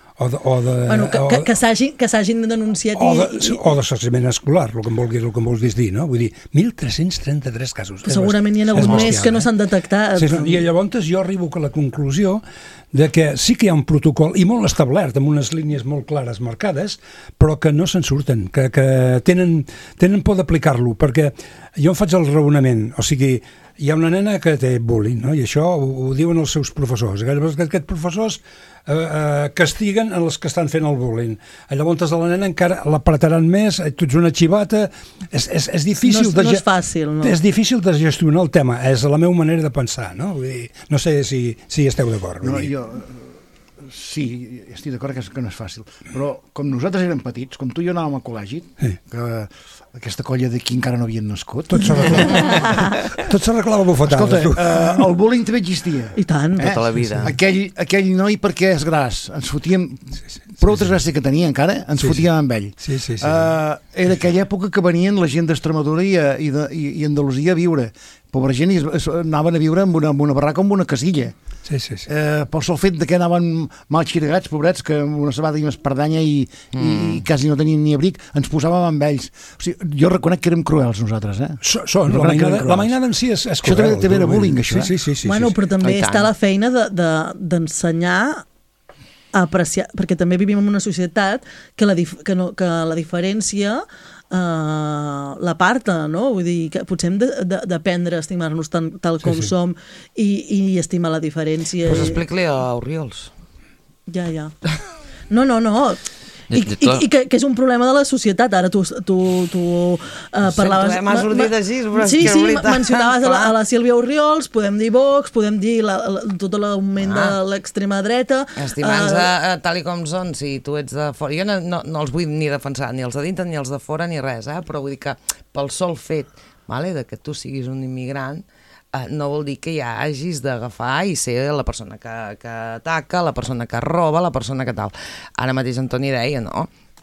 [SPEAKER 2] Que s'hagin denunciat
[SPEAKER 6] o d'assetjament escolar, el que em vols dir, no? Vull dir, 1.333 casos.
[SPEAKER 2] Segurament hi ha hagut més que no s'han detectat.
[SPEAKER 6] I llavors jo arribo a la conclusió de que sí que hi ha un protocol, i molt establert, amb unes línies molt clares marcades, però que no se'n surten, que tenen por d'aplicar-lo, perquè jo em faig el raonament, o sigui, hi ha una nena que té bullying, no? I això ho diuen els seus professors. Llavors aquests professors castiguen els que estan fent el bullying. Llavors la nena encara l'apretaran més, tu ets una xivata, és difícil
[SPEAKER 2] no és fàcil, no?
[SPEAKER 6] És difícil de gestionar el tema, és la meva manera de pensar, no? Vull dir, no sé si esteu d'acord.
[SPEAKER 4] No, jo sí, estic d'acord que no és fàcil, però com nosaltres érem petits, com tu i jo anàvem al col·legi, que aquesta colla d'aquí encara no havien nascut,
[SPEAKER 6] tot s'arreglava bufetades.
[SPEAKER 4] Escolta, el bullying també existia.
[SPEAKER 2] I tant.
[SPEAKER 5] Tota la vida.
[SPEAKER 4] Aquell noi perquè és gras, ens fotíem, prou desgràcia que tenia encara, ens fotíem amb ell. Era aquella època que venien la gent d'Extremadura i Andalusia a viure. Pobra gent anaven a viure en una barraca o en una casilla. Pel sol fet que anaven mal xirigats, pobrets, que amb una sabata i una espardanya i quasi no tenien ni abric, ens posàvem amb ells. O sigui, jo reconec que érem cruels nosaltres,
[SPEAKER 6] la mainada en si és cruel.
[SPEAKER 4] Això també era bullying, això.
[SPEAKER 2] Bueno, però també està la feina d'ensenyar apreciar, perquè també vivim en una societat que la diferència l'aparta, no? Vull dir que potser hem d'aprendre a estimar-nos tal com som i estimar la diferència.
[SPEAKER 5] Pues explica-li a Oriols.
[SPEAKER 2] Ja. No. I que és un problema de la societat. Ara tu parlaves...
[SPEAKER 5] M'ha sortit així, però és
[SPEAKER 2] que
[SPEAKER 5] és veritat.
[SPEAKER 2] Mencionaves a la Sílvia Oriols, podem dir Vox, podem dir tot l'augment de l'extrema dreta.
[SPEAKER 5] Estimants tal com són, si tu ets de fora... Jo no els vull ni defensar, ni els de dintre, ni els de fora, ni res, però vull dir que pel sol fet de que tu siguis un immigrant, no vol dir que ja hagis d'agafar i ser la persona que ataca, la persona que roba, la persona que tal. Ara mateix Antoni deia, no?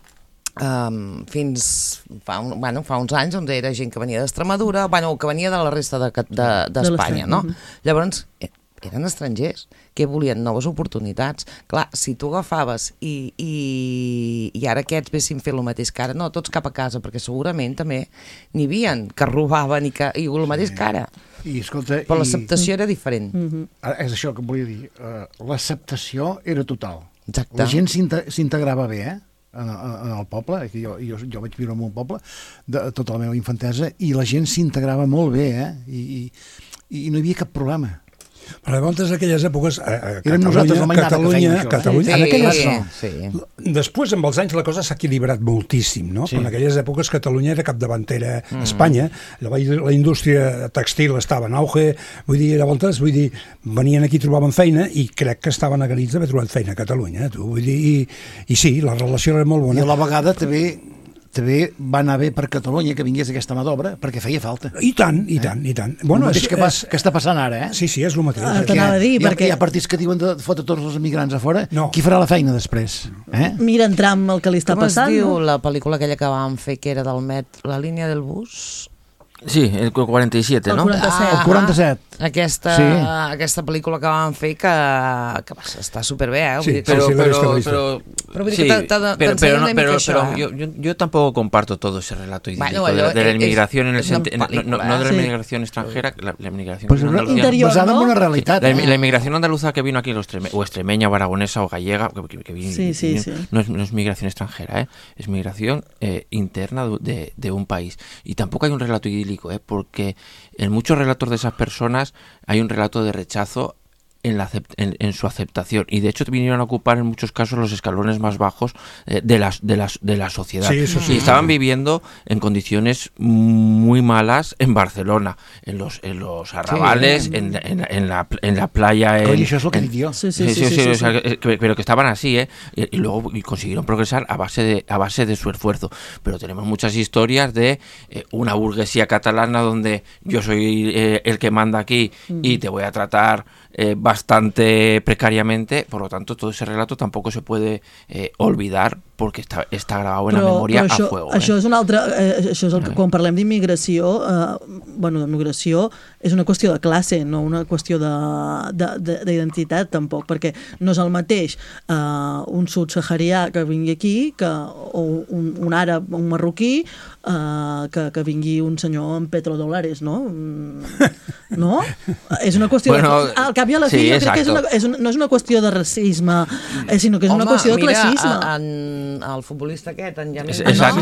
[SPEAKER 5] Fins fa uns anys on era gent que venia d'Extremadura, que venia de la resta d'Espanya, no? Llavors, eren estrangers que volien noves oportunitats. Clar, si tu agafaves i ara aquests vessin fer el mateix que ara, no, tots cap a casa, perquè segurament també n'hi havia que robaven i el mateix que ara. Però l'acceptació era diferent.
[SPEAKER 4] És això que volia dir. L'acceptació era total.
[SPEAKER 5] Exacte.
[SPEAKER 4] La gent s'integrava bé, en el poble. Jo vaig viure en un poble tota la meva infantesa i la gent s'integrava molt bé, i no hi havia cap problema.
[SPEAKER 6] Però llavors aquelles èpoques
[SPEAKER 4] Catalunya
[SPEAKER 6] en aquelles després amb els anys la cosa s'ha equilibrat moltíssim, no? Però en aquelles èpoques Catalunya era capdavantera a Espanya, la indústria textil estava en auge, llavors venien aquí, trobaven feina i crec que estaven agraïts d'haver trobat feina a Catalunya, i sí, la relació era molt bona.
[SPEAKER 4] I a la vegada també va anar bé per Catalunya que vingués aquesta mà d'obra, perquè feia falta.
[SPEAKER 6] I tant.
[SPEAKER 4] Bueno, el mateix que està passant ara,
[SPEAKER 6] Sí, és el mateix.
[SPEAKER 2] T'anava a dir, perquè...
[SPEAKER 4] Hi ha partits que diuen de fotre tots els emigrants a fora. Qui farà la feina després?
[SPEAKER 2] Mira en Trump el que li està passant.
[SPEAKER 5] Com es diu la pel·lícula aquella que vam fer, que era del Met, La línia del bus?
[SPEAKER 7] Sí, el 47, ¿no?
[SPEAKER 4] El 47.
[SPEAKER 5] Aquesta pel·lícula que vam fer que està superbé,
[SPEAKER 7] Pero yo tampoco comparto todo ese relato idílico de la inmigración en el sentido, no de la inmigración extranjera, la inmigración
[SPEAKER 4] basada en una realidad.
[SPEAKER 7] La inmigración andaluza que vino aquí, o extremeña, o aragonesa, o gallega, que vino, no es migración extranjera, es migración interna de un país. Y tampoco hay un relato idílico, porque en muchos relatos de esas personas hay un relato de rechazo en su aceptación, y de hecho vinieron a ocupar en muchos casos los escalones más bajos de la sociedad, y estaban viviendo en condiciones muy malas en Barcelona, en los arrabales, en la playa,
[SPEAKER 4] eso es lo que dio.
[SPEAKER 7] Pero que estaban así, y luego consiguieron progresar a base de su esfuerzo. Pero tenemos muchas historias de una burguesía catalana donde yo soy el que manda aquí y te voy a tratar bastante precariamente, por lo tanto todo ese relato tampoco se puede olvidar, porque està grabado en la memòria a fuego.
[SPEAKER 2] Això és un altre... Això és el que, quan parlem d'immigració, d'immigració és una qüestió de classe, no una qüestió d'identitat tampoc, perquè no és el mateix un subsaharià que vingui aquí o un àrab, un marroquí, que vingui un senyor amb petrodòlars, no? No? És una qüestió... Al cap i a la fi, jo crec que no és una qüestió de racisme, sinó que és una qüestió de classisme.
[SPEAKER 5] El futbolista aquest, en Llaminal,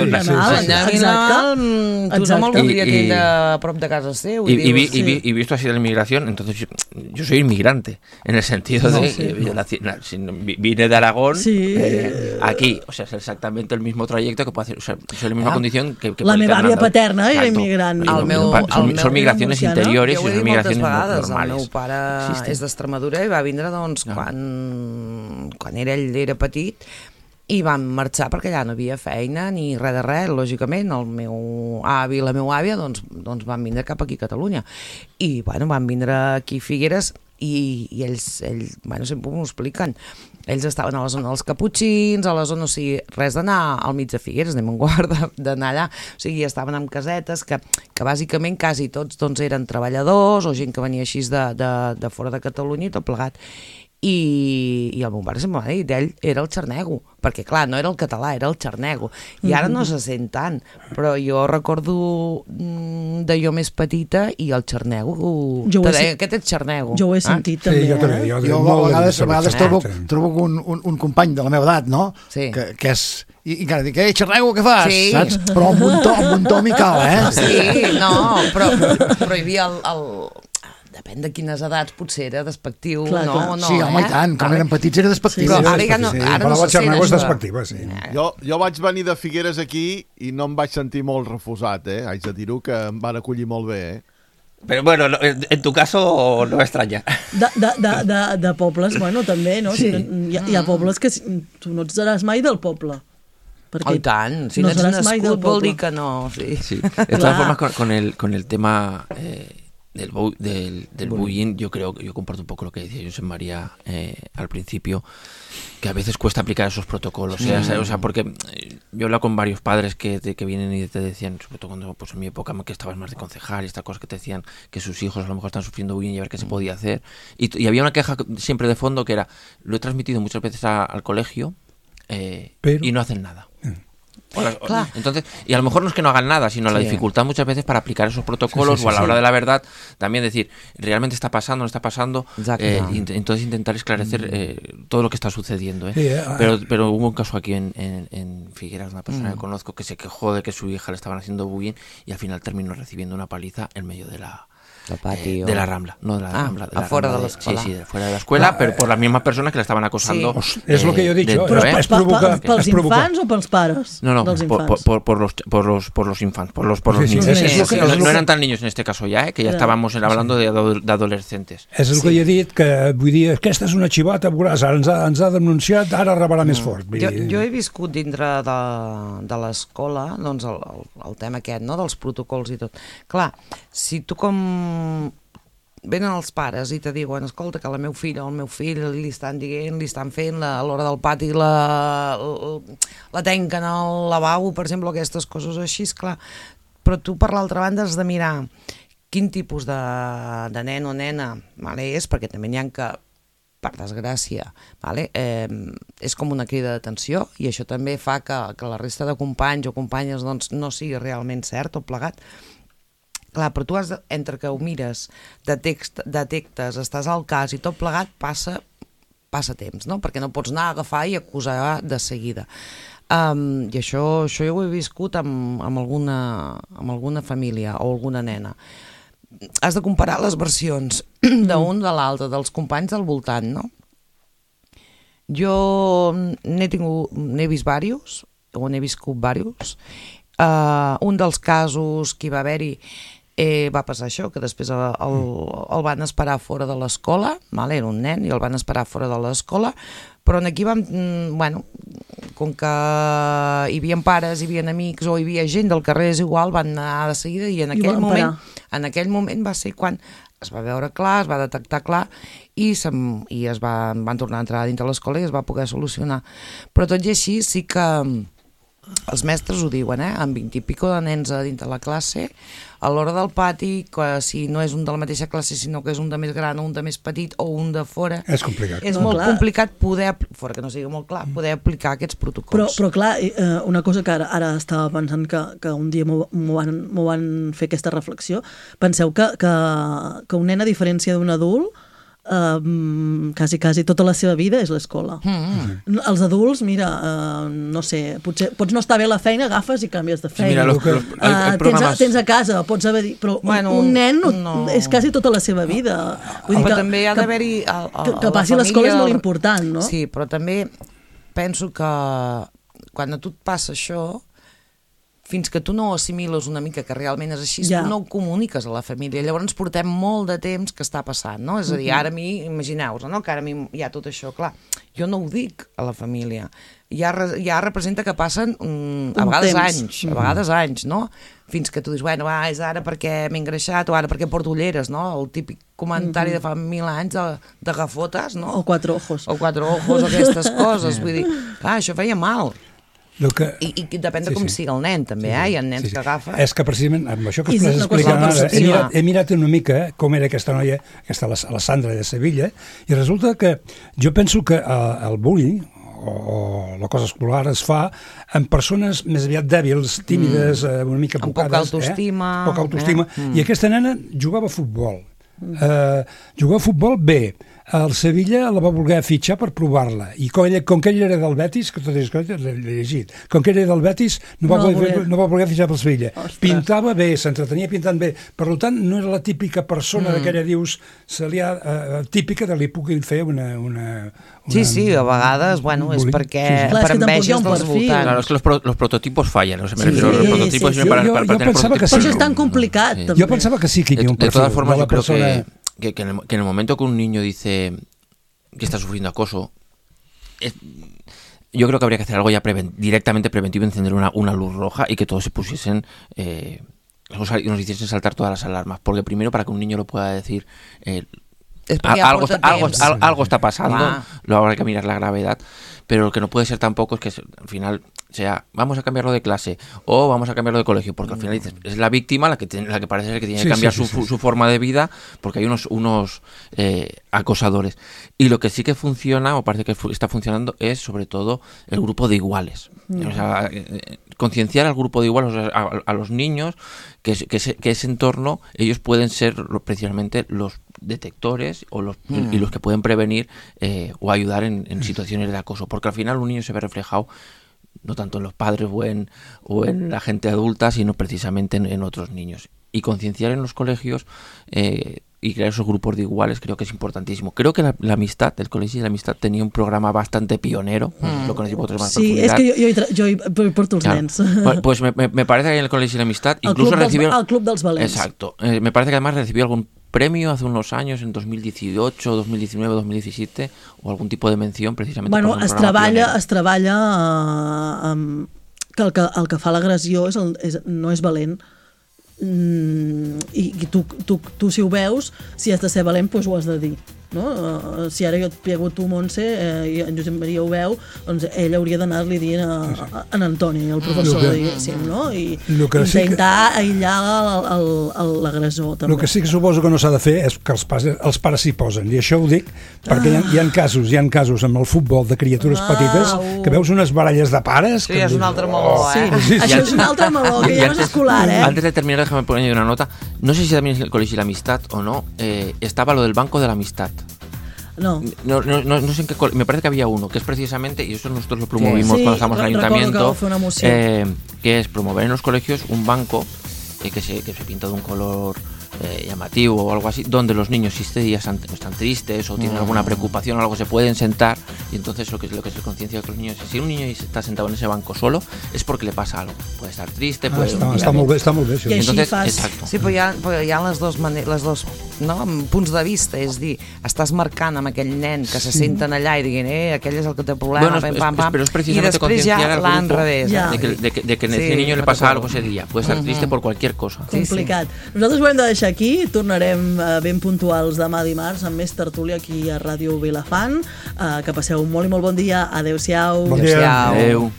[SPEAKER 2] tothom
[SPEAKER 5] el voldria tindre a prop de casa seu.
[SPEAKER 7] Y visto así de la inmigración, entonces yo soy inmigrante, en el sentido de vine de Aragón aquí, o sea, es exactamente el mismo trayecto que puede hacer, o sea, es la misma condición que
[SPEAKER 2] la meva àvia paterna era immigrant.
[SPEAKER 7] Son migraciones interiores y son migraciones normales.
[SPEAKER 5] El meu pare és d'Extremadura i va vindre quan era petit, i van marxar perquè allà no havia feina ni res de res, lògicament. El meu avi i la meva àvia doncs van vindre cap aquí a Catalunya i van vindre aquí a Figueres i ells sempre m'ho expliquen. Ells estaven a la zona dels Caputxins, a la zona, o sigui, res d'anar al mig de Figueres, anem en guard d'anar allà, o sigui, estaven en casetes que bàsicament quasi tots eren treballadors o gent que venia així de fora de Catalunya i tot plegat. i el meu pare sempre m'ha dit, ell era el xarnego, perquè clar, no era el català, era el xarnego, i ara no se sent tant, però jo recordo de jo més petita i el xarnego, te deia, aquest és xarnego.
[SPEAKER 2] Jo ho he sentit també.
[SPEAKER 6] Sí, jo també.
[SPEAKER 4] Jo a vegades trobo un company de la meva edat, no? Que és... I encara dic, xarnego, què fas? Saps? Però amb un to amical,
[SPEAKER 5] Sí, no, però hi havia el depèn de quines edats, potser era despectiu, no?
[SPEAKER 4] Sí, home, i tant, quan eren petits era despectiu.
[SPEAKER 5] Però ara no se sent
[SPEAKER 6] això. És despectiva, sí.
[SPEAKER 8] Jo vaig venir de Figueres aquí i no em vaig sentir molt refusat, haig de dir-ho, que em van acollir molt bé,
[SPEAKER 7] Pero bueno, en tu caso no me extraña.
[SPEAKER 2] De pobles, bueno, també, no?
[SPEAKER 7] Sí.
[SPEAKER 2] Hi ha pobles que tu no et seràs mai del poble.
[SPEAKER 5] Oh, i tant, si no ets nascut vol dir que no.
[SPEAKER 7] Sí. De todas formas, con el tema... del bullying, yo comparto un poco lo que decía Josep María al principio, que a veces cuesta aplicar esos protocolos, o sea, porque yo he hablado con varios padres que vienen y te decían, sobre todo cuando pues en mi época que estabas más de concejal y estas cosas, que te decían que sus hijos a lo mejor están sufriendo bullying y a ver qué se podía hacer, y había una queja siempre de fondo que era, lo he transmitido muchas veces al colegio y no hacen nada. Entonces, y a lo mejor no es que no hagan nada, sino la dificultad muchas veces para aplicar esos protocolos o a la hora de la verdad también decir, realmente está pasando, no está pasando, entonces intentar esclarecer todo lo que está sucediendo. Pero hubo un caso aquí en Figueras, una persona que conozco que se quejó de que su hija le estaban haciendo bullying y al final terminó recibiendo una paliza en medio de la Rambla, no de la Rambla,
[SPEAKER 5] afuera de l'escola.
[SPEAKER 7] Sí, fuera de la escuela, pero por las mismas personas que la estaban acosando.
[SPEAKER 6] Es lo que yo he dicho.
[SPEAKER 2] ¿Pels infants o pels pares?
[SPEAKER 7] No, por los infants, por los niños. No eran tan niños en este caso ya, que ya estábamos hablando de adolescentes.
[SPEAKER 6] És el que jo he dit, que vull dir, aquesta és una xivata, veuràs, ens ha denunciat, ara rebrà més fort.
[SPEAKER 5] Jo he viscut dintre de l'escola, doncs el tema aquest, no?, dels protocols i tot. Clar, si tu venen els pares i te diuen, escolta, que la meu filla o el meu fill li estan dient, li estan fent a l'hora del pati la tenquen al lavabo, per exemple, aquestes coses així, esclar. Però tu, per l'altra banda, has de mirar quin tipus de nen o nena és, perquè també n'hi ha que, per desgràcia, és com una crida d'atenció i això també fa que la resta de companys o companyes no sigui realment cert o plegat. Clar, però tu entre que ho mires, detectes, estàs al cas i tot plegat, passa temps, no? Perquè no pots anar a agafar i acusar de seguida. I això jo ho he viscut amb alguna família o alguna nena. Has de comparar les versions d'un de l'altre, dels companys del voltant, no? Jo n'he vist diversos, o n'he viscut diversos. Un dels casos que hi va haver-hi va passar això, que després el van esperar fora de l'escola, era un nen i el van esperar fora de l'escola, però aquí vam, com que hi havia pares, hi havia amics o hi havia gent del carrer, és igual, van anar de seguida i en aquell moment va ser quan es va veure clar, es va detectar clar i van tornar a entrar dintre l'escola i es va poder solucionar. Però tot i així sí que els mestres ho diuen, amb 20 i pico de nens a dintre la classe, a l'hora del pati, que si no és un de la mateixa classe, sinó que és un de més gran o un de més petit o un de fora,
[SPEAKER 6] és complicat.
[SPEAKER 5] És molt complicat poder, fora que no sigui molt clar, poder aplicar aquests protocols.
[SPEAKER 2] Però clar, una cosa que ara estava pensant que un dia m'ho van fer aquesta reflexió, penseu que un nen, a diferència d'un adult, quasi tota la seva vida és l'escola. Els adults, mira, no sé, potser pots no estar bé a la feina, agafes i canvies de feina. Tens a casa, pots haver dit, però un nen és quasi tota la seva vida.
[SPEAKER 5] Però també ha d'haver-hi...
[SPEAKER 2] Que passi a l'escola és molt important, no?
[SPEAKER 5] Sí, però també penso que quan a tu et passa això, fins que tu no ho assimiles una mica que realment és així, tu no ho comuniques a la família. Llavors portem molt de temps que està passant, no? És a dir, ara a mi, imagineu-vos, no?, que ara a mi hi ha tot això, clar, jo no ho dic a la família. Ja representa que passen a vegades anys, no? Fins que tu dius, és ara perquè m'he engreixat o ara perquè porto ulleres, no? El típic comentari de fa 1000 anys de gafotes, no?
[SPEAKER 2] O 4 ojos.
[SPEAKER 5] O 4 ojos, o aquestes coses. Vull dir, això feia mal. I depèn de com sigui el nen, també, hi ha nens que agafen...
[SPEAKER 6] És que precisament, amb això que estàs explicant ara, he mirat una mica com era aquesta noia, la Sandra de Sevilla, i resulta que jo penso que el bullying o la cosa escolar es fa en persones més aviat dèbils, tímides, una mica bocades.
[SPEAKER 5] Amb
[SPEAKER 6] poca autoestima. I aquesta nena jugava a futbol. Jugava a futbol bé. El Sevilla la va voler fitxar per provar-la, i com que ell era del Betis, que tot és que l'he llegit, com que ell era del Betis no va voler fitxar pel Sevilla. Pintava bé, s'entretenia pintant bé, per tant no era la típica persona d'aquella, dius, típica de li puguin fer una...
[SPEAKER 5] Sí, a vegades, bueno, és perquè per enveges dels voltants.
[SPEAKER 7] Claro, es que los prototipos fallan, los prototipos
[SPEAKER 6] jo pensava que sí.
[SPEAKER 2] Això és tan complicat.
[SPEAKER 6] Jo pensava que sí que hi havia un perfil.
[SPEAKER 7] De todas formas, yo creo que en el momento que un niño dice que está sufriendo acoso, yo creo que habría que hacer algo ya directamente preventivo, encender una luz roja y que todos se pusiesen nos hiciesen saltar todas las alarmas, porque primero, para que un niño lo pueda decir, algo está pasando, luego habrá que mirar la gravedad, pero lo que no puede ser tampoco es que al final sea, vamos a cambiarlo de clase o vamos a cambiarlo de colegio, porque al final dices, es la víctima la que parece ser que tiene que cambiar su forma de vida, porque hay unos acosadores. Y lo que sí que funciona, o parece que está funcionando, es sobre todo el grupo de iguales. O sea, concienciar al grupo de iguales, o sea, a los niños, que ese entorno, ellos pueden ser precisamente los detectores y los que pueden prevenir o ayudar en situaciones de acoso, porque al final un niño se ve reflejado no tanto en los padres o en la gente adulta, sino precisamente en otros niños. Y concienciar en los colegios y crear esos grupos de iguales creo que es importantísimo. Creo que la amistad, el Colegio de la Amistad tenía un programa bastante pionero, lo conocimos otros más profundidad.
[SPEAKER 2] Sí, és que jo porto els nens.
[SPEAKER 7] Pues me parece que en el Colegio de la Amistad incluso recibió...
[SPEAKER 2] El Club dels Valents.
[SPEAKER 7] Exacto. Me parece que además recibió algún premio hace unos años, en 2018, 2019, 2017, o algún tipo de mención precisamente.
[SPEAKER 2] Bueno, es treballa que el que fa l'agressió no és valent, i tu si ho veus, si has de ser valent, doncs ho has de dir. No? Si ara jo et pego tu, Montse, i en Josep Maria ho veu, doncs ell hauria d'anar-li dient a en Antoni, el professor, diguéssim, no? I intentar aïllar l'agressor, també.
[SPEAKER 6] El que sí que suposo que no s'ha de fer és que els pares s'hi posen, i això ho dic perquè hi ha casos amb el futbol de criatures petites que veus unes baralles de pares...
[SPEAKER 5] Sí, és un altre meló,
[SPEAKER 2] Això és un altre meló, que ja no és escolar,
[SPEAKER 7] Antes de terminar, déjame poner una nota. No sé si también es el Colegio de la Amistad o no, estaba lo del Banco de la Amistad.
[SPEAKER 2] No
[SPEAKER 7] sé en qué. Me parece que había uno, que es precisamente, y eso nosotros lo promovimos cuando estábamos en el ayuntamiento, que es promover en los colegios un banco que se pinta de un color llamativo o algo así, donde los niños, si este día están tristes o tienen alguna preocupación o algo, se pueden sentar, y entonces lo que se conciencia de los niños es, si un niño está sentado en ese banco solo, es porque le pasa algo, puede estar triste,
[SPEAKER 6] està molt bé això.
[SPEAKER 7] Entonces, exacto.
[SPEAKER 5] Sí, però hi ha les dos punts de vista, és dir, estàs marcant amb aquell nen que se senten allà i diguin, aquell és el que té problema,
[SPEAKER 7] pero es precisamente concienciar al grupo de que a ese niño le pasa algo ese día, puede estar triste por cualquier cosa.
[SPEAKER 2] Complicat. Nosaltres ho hem de deixar aquí, tornarem ben puntuals demà dimarts amb més tertúlia aquí a Ràdio Vilafant. Que passeu un molt i molt bon dia. Adéu-siau.
[SPEAKER 6] Bon dia.
[SPEAKER 7] Adéu.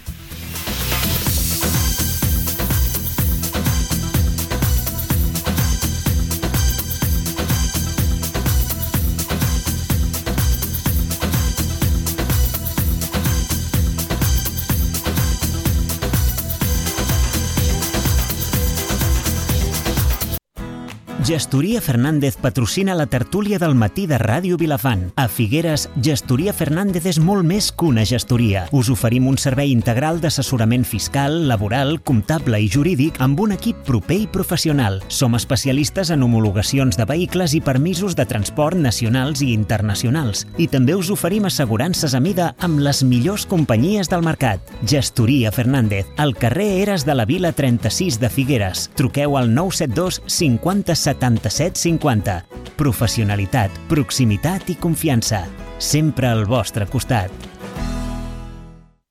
[SPEAKER 3] Gestoria Fernández patrocina la tertúlia del matí de Ràdio Vilafant. A Figueres, Gestoria Fernández és molt més que una gestoria. Us oferim un servei integral d'assessorament fiscal, laboral, comptable i jurídic amb un equip proper i professional. Som especialistes en homologacions de vehicles i permisos de transport nacionals i internacionals. I també us oferim assegurances a mida amb les millors companyies del mercat. Gestoria Fernández, al carrer Eres de la Vila 36 de Figueres. Truqueu al 972 50 77 50. Professionalitat, proximitat i confiança. Sempre al vostre costat.